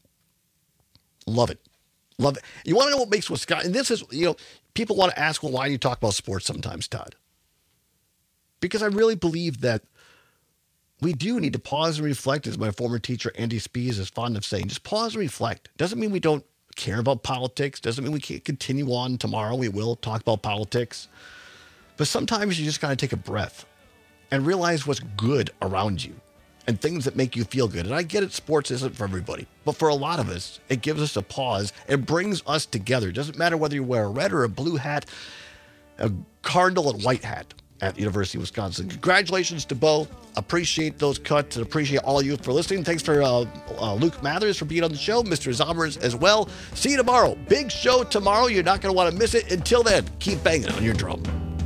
Love it. Love it. You want to know what makes Wisconsin, and this is, you know, people want to ask, well, why do you talk about sports sometimes, Todd? Because I really believe that we do need to pause and reflect, as my former teacher, Andy Spees, is fond of saying. Just pause and reflect. Doesn't mean we don't care about politics. Doesn't mean we can't continue on tomorrow. We will talk about politics. But sometimes you just got to take a breath and realize what's good around you and things that make you feel good. And I get it, sports isn't for everybody. But for a lot of us, it gives us a pause. It brings us together. It doesn't matter whether you wear a red or a blue hat, a cardinal and white hat at the University of Wisconsin. Congratulations to Bo. Appreciate those cuts and appreciate all of you for listening. Thanks for uh, uh, Luke Mathers for being on the show, Mister Zommers as well. See you tomorrow. Big show tomorrow. You're not going to want to miss it. Until then, keep banging on your drum.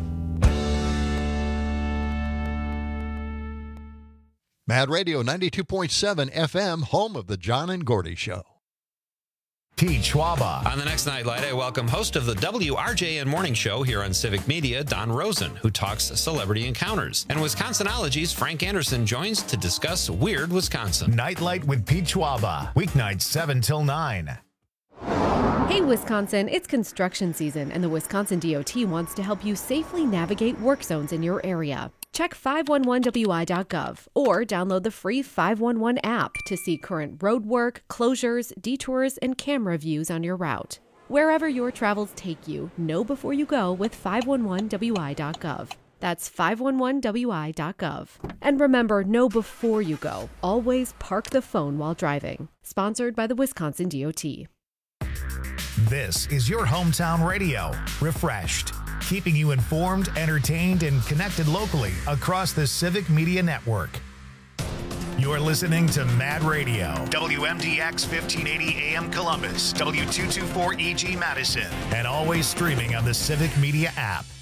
Mad Radio ninety-two point seven F M, home of the John and Gordy Show. Pete Schwaba. On the next Nightlight, I welcome host of the W R J N Morning Show here on Civic Media, Don Rosen, who talks celebrity encounters. And Wisconsinology's Frank Anderson joins to discuss Weird Wisconsin. Nightlight with Pete Schwaba. Weeknights seven till nine. Hey, Wisconsin, it's construction season, and the Wisconsin D O T wants to help you safely navigate work zones in your area. Check five one one W I dot gov or download the free five one one app to see current road work, closures, detours, and camera views on your route. Wherever your travels take you, know before you go with five one one W I dot gov. That's five one one W I dot gov. And remember, know before you go. Always park the phone while driving. Sponsored by the Wisconsin D O T. This is your hometown radio, Refreshed, keeping you informed, entertained, and connected locally across the Civic Media Network. You're listening to Mad Radio, W M D X fifteen eighty A M Columbus, W two twenty-four E G Madison, and always streaming on the Civic Media app.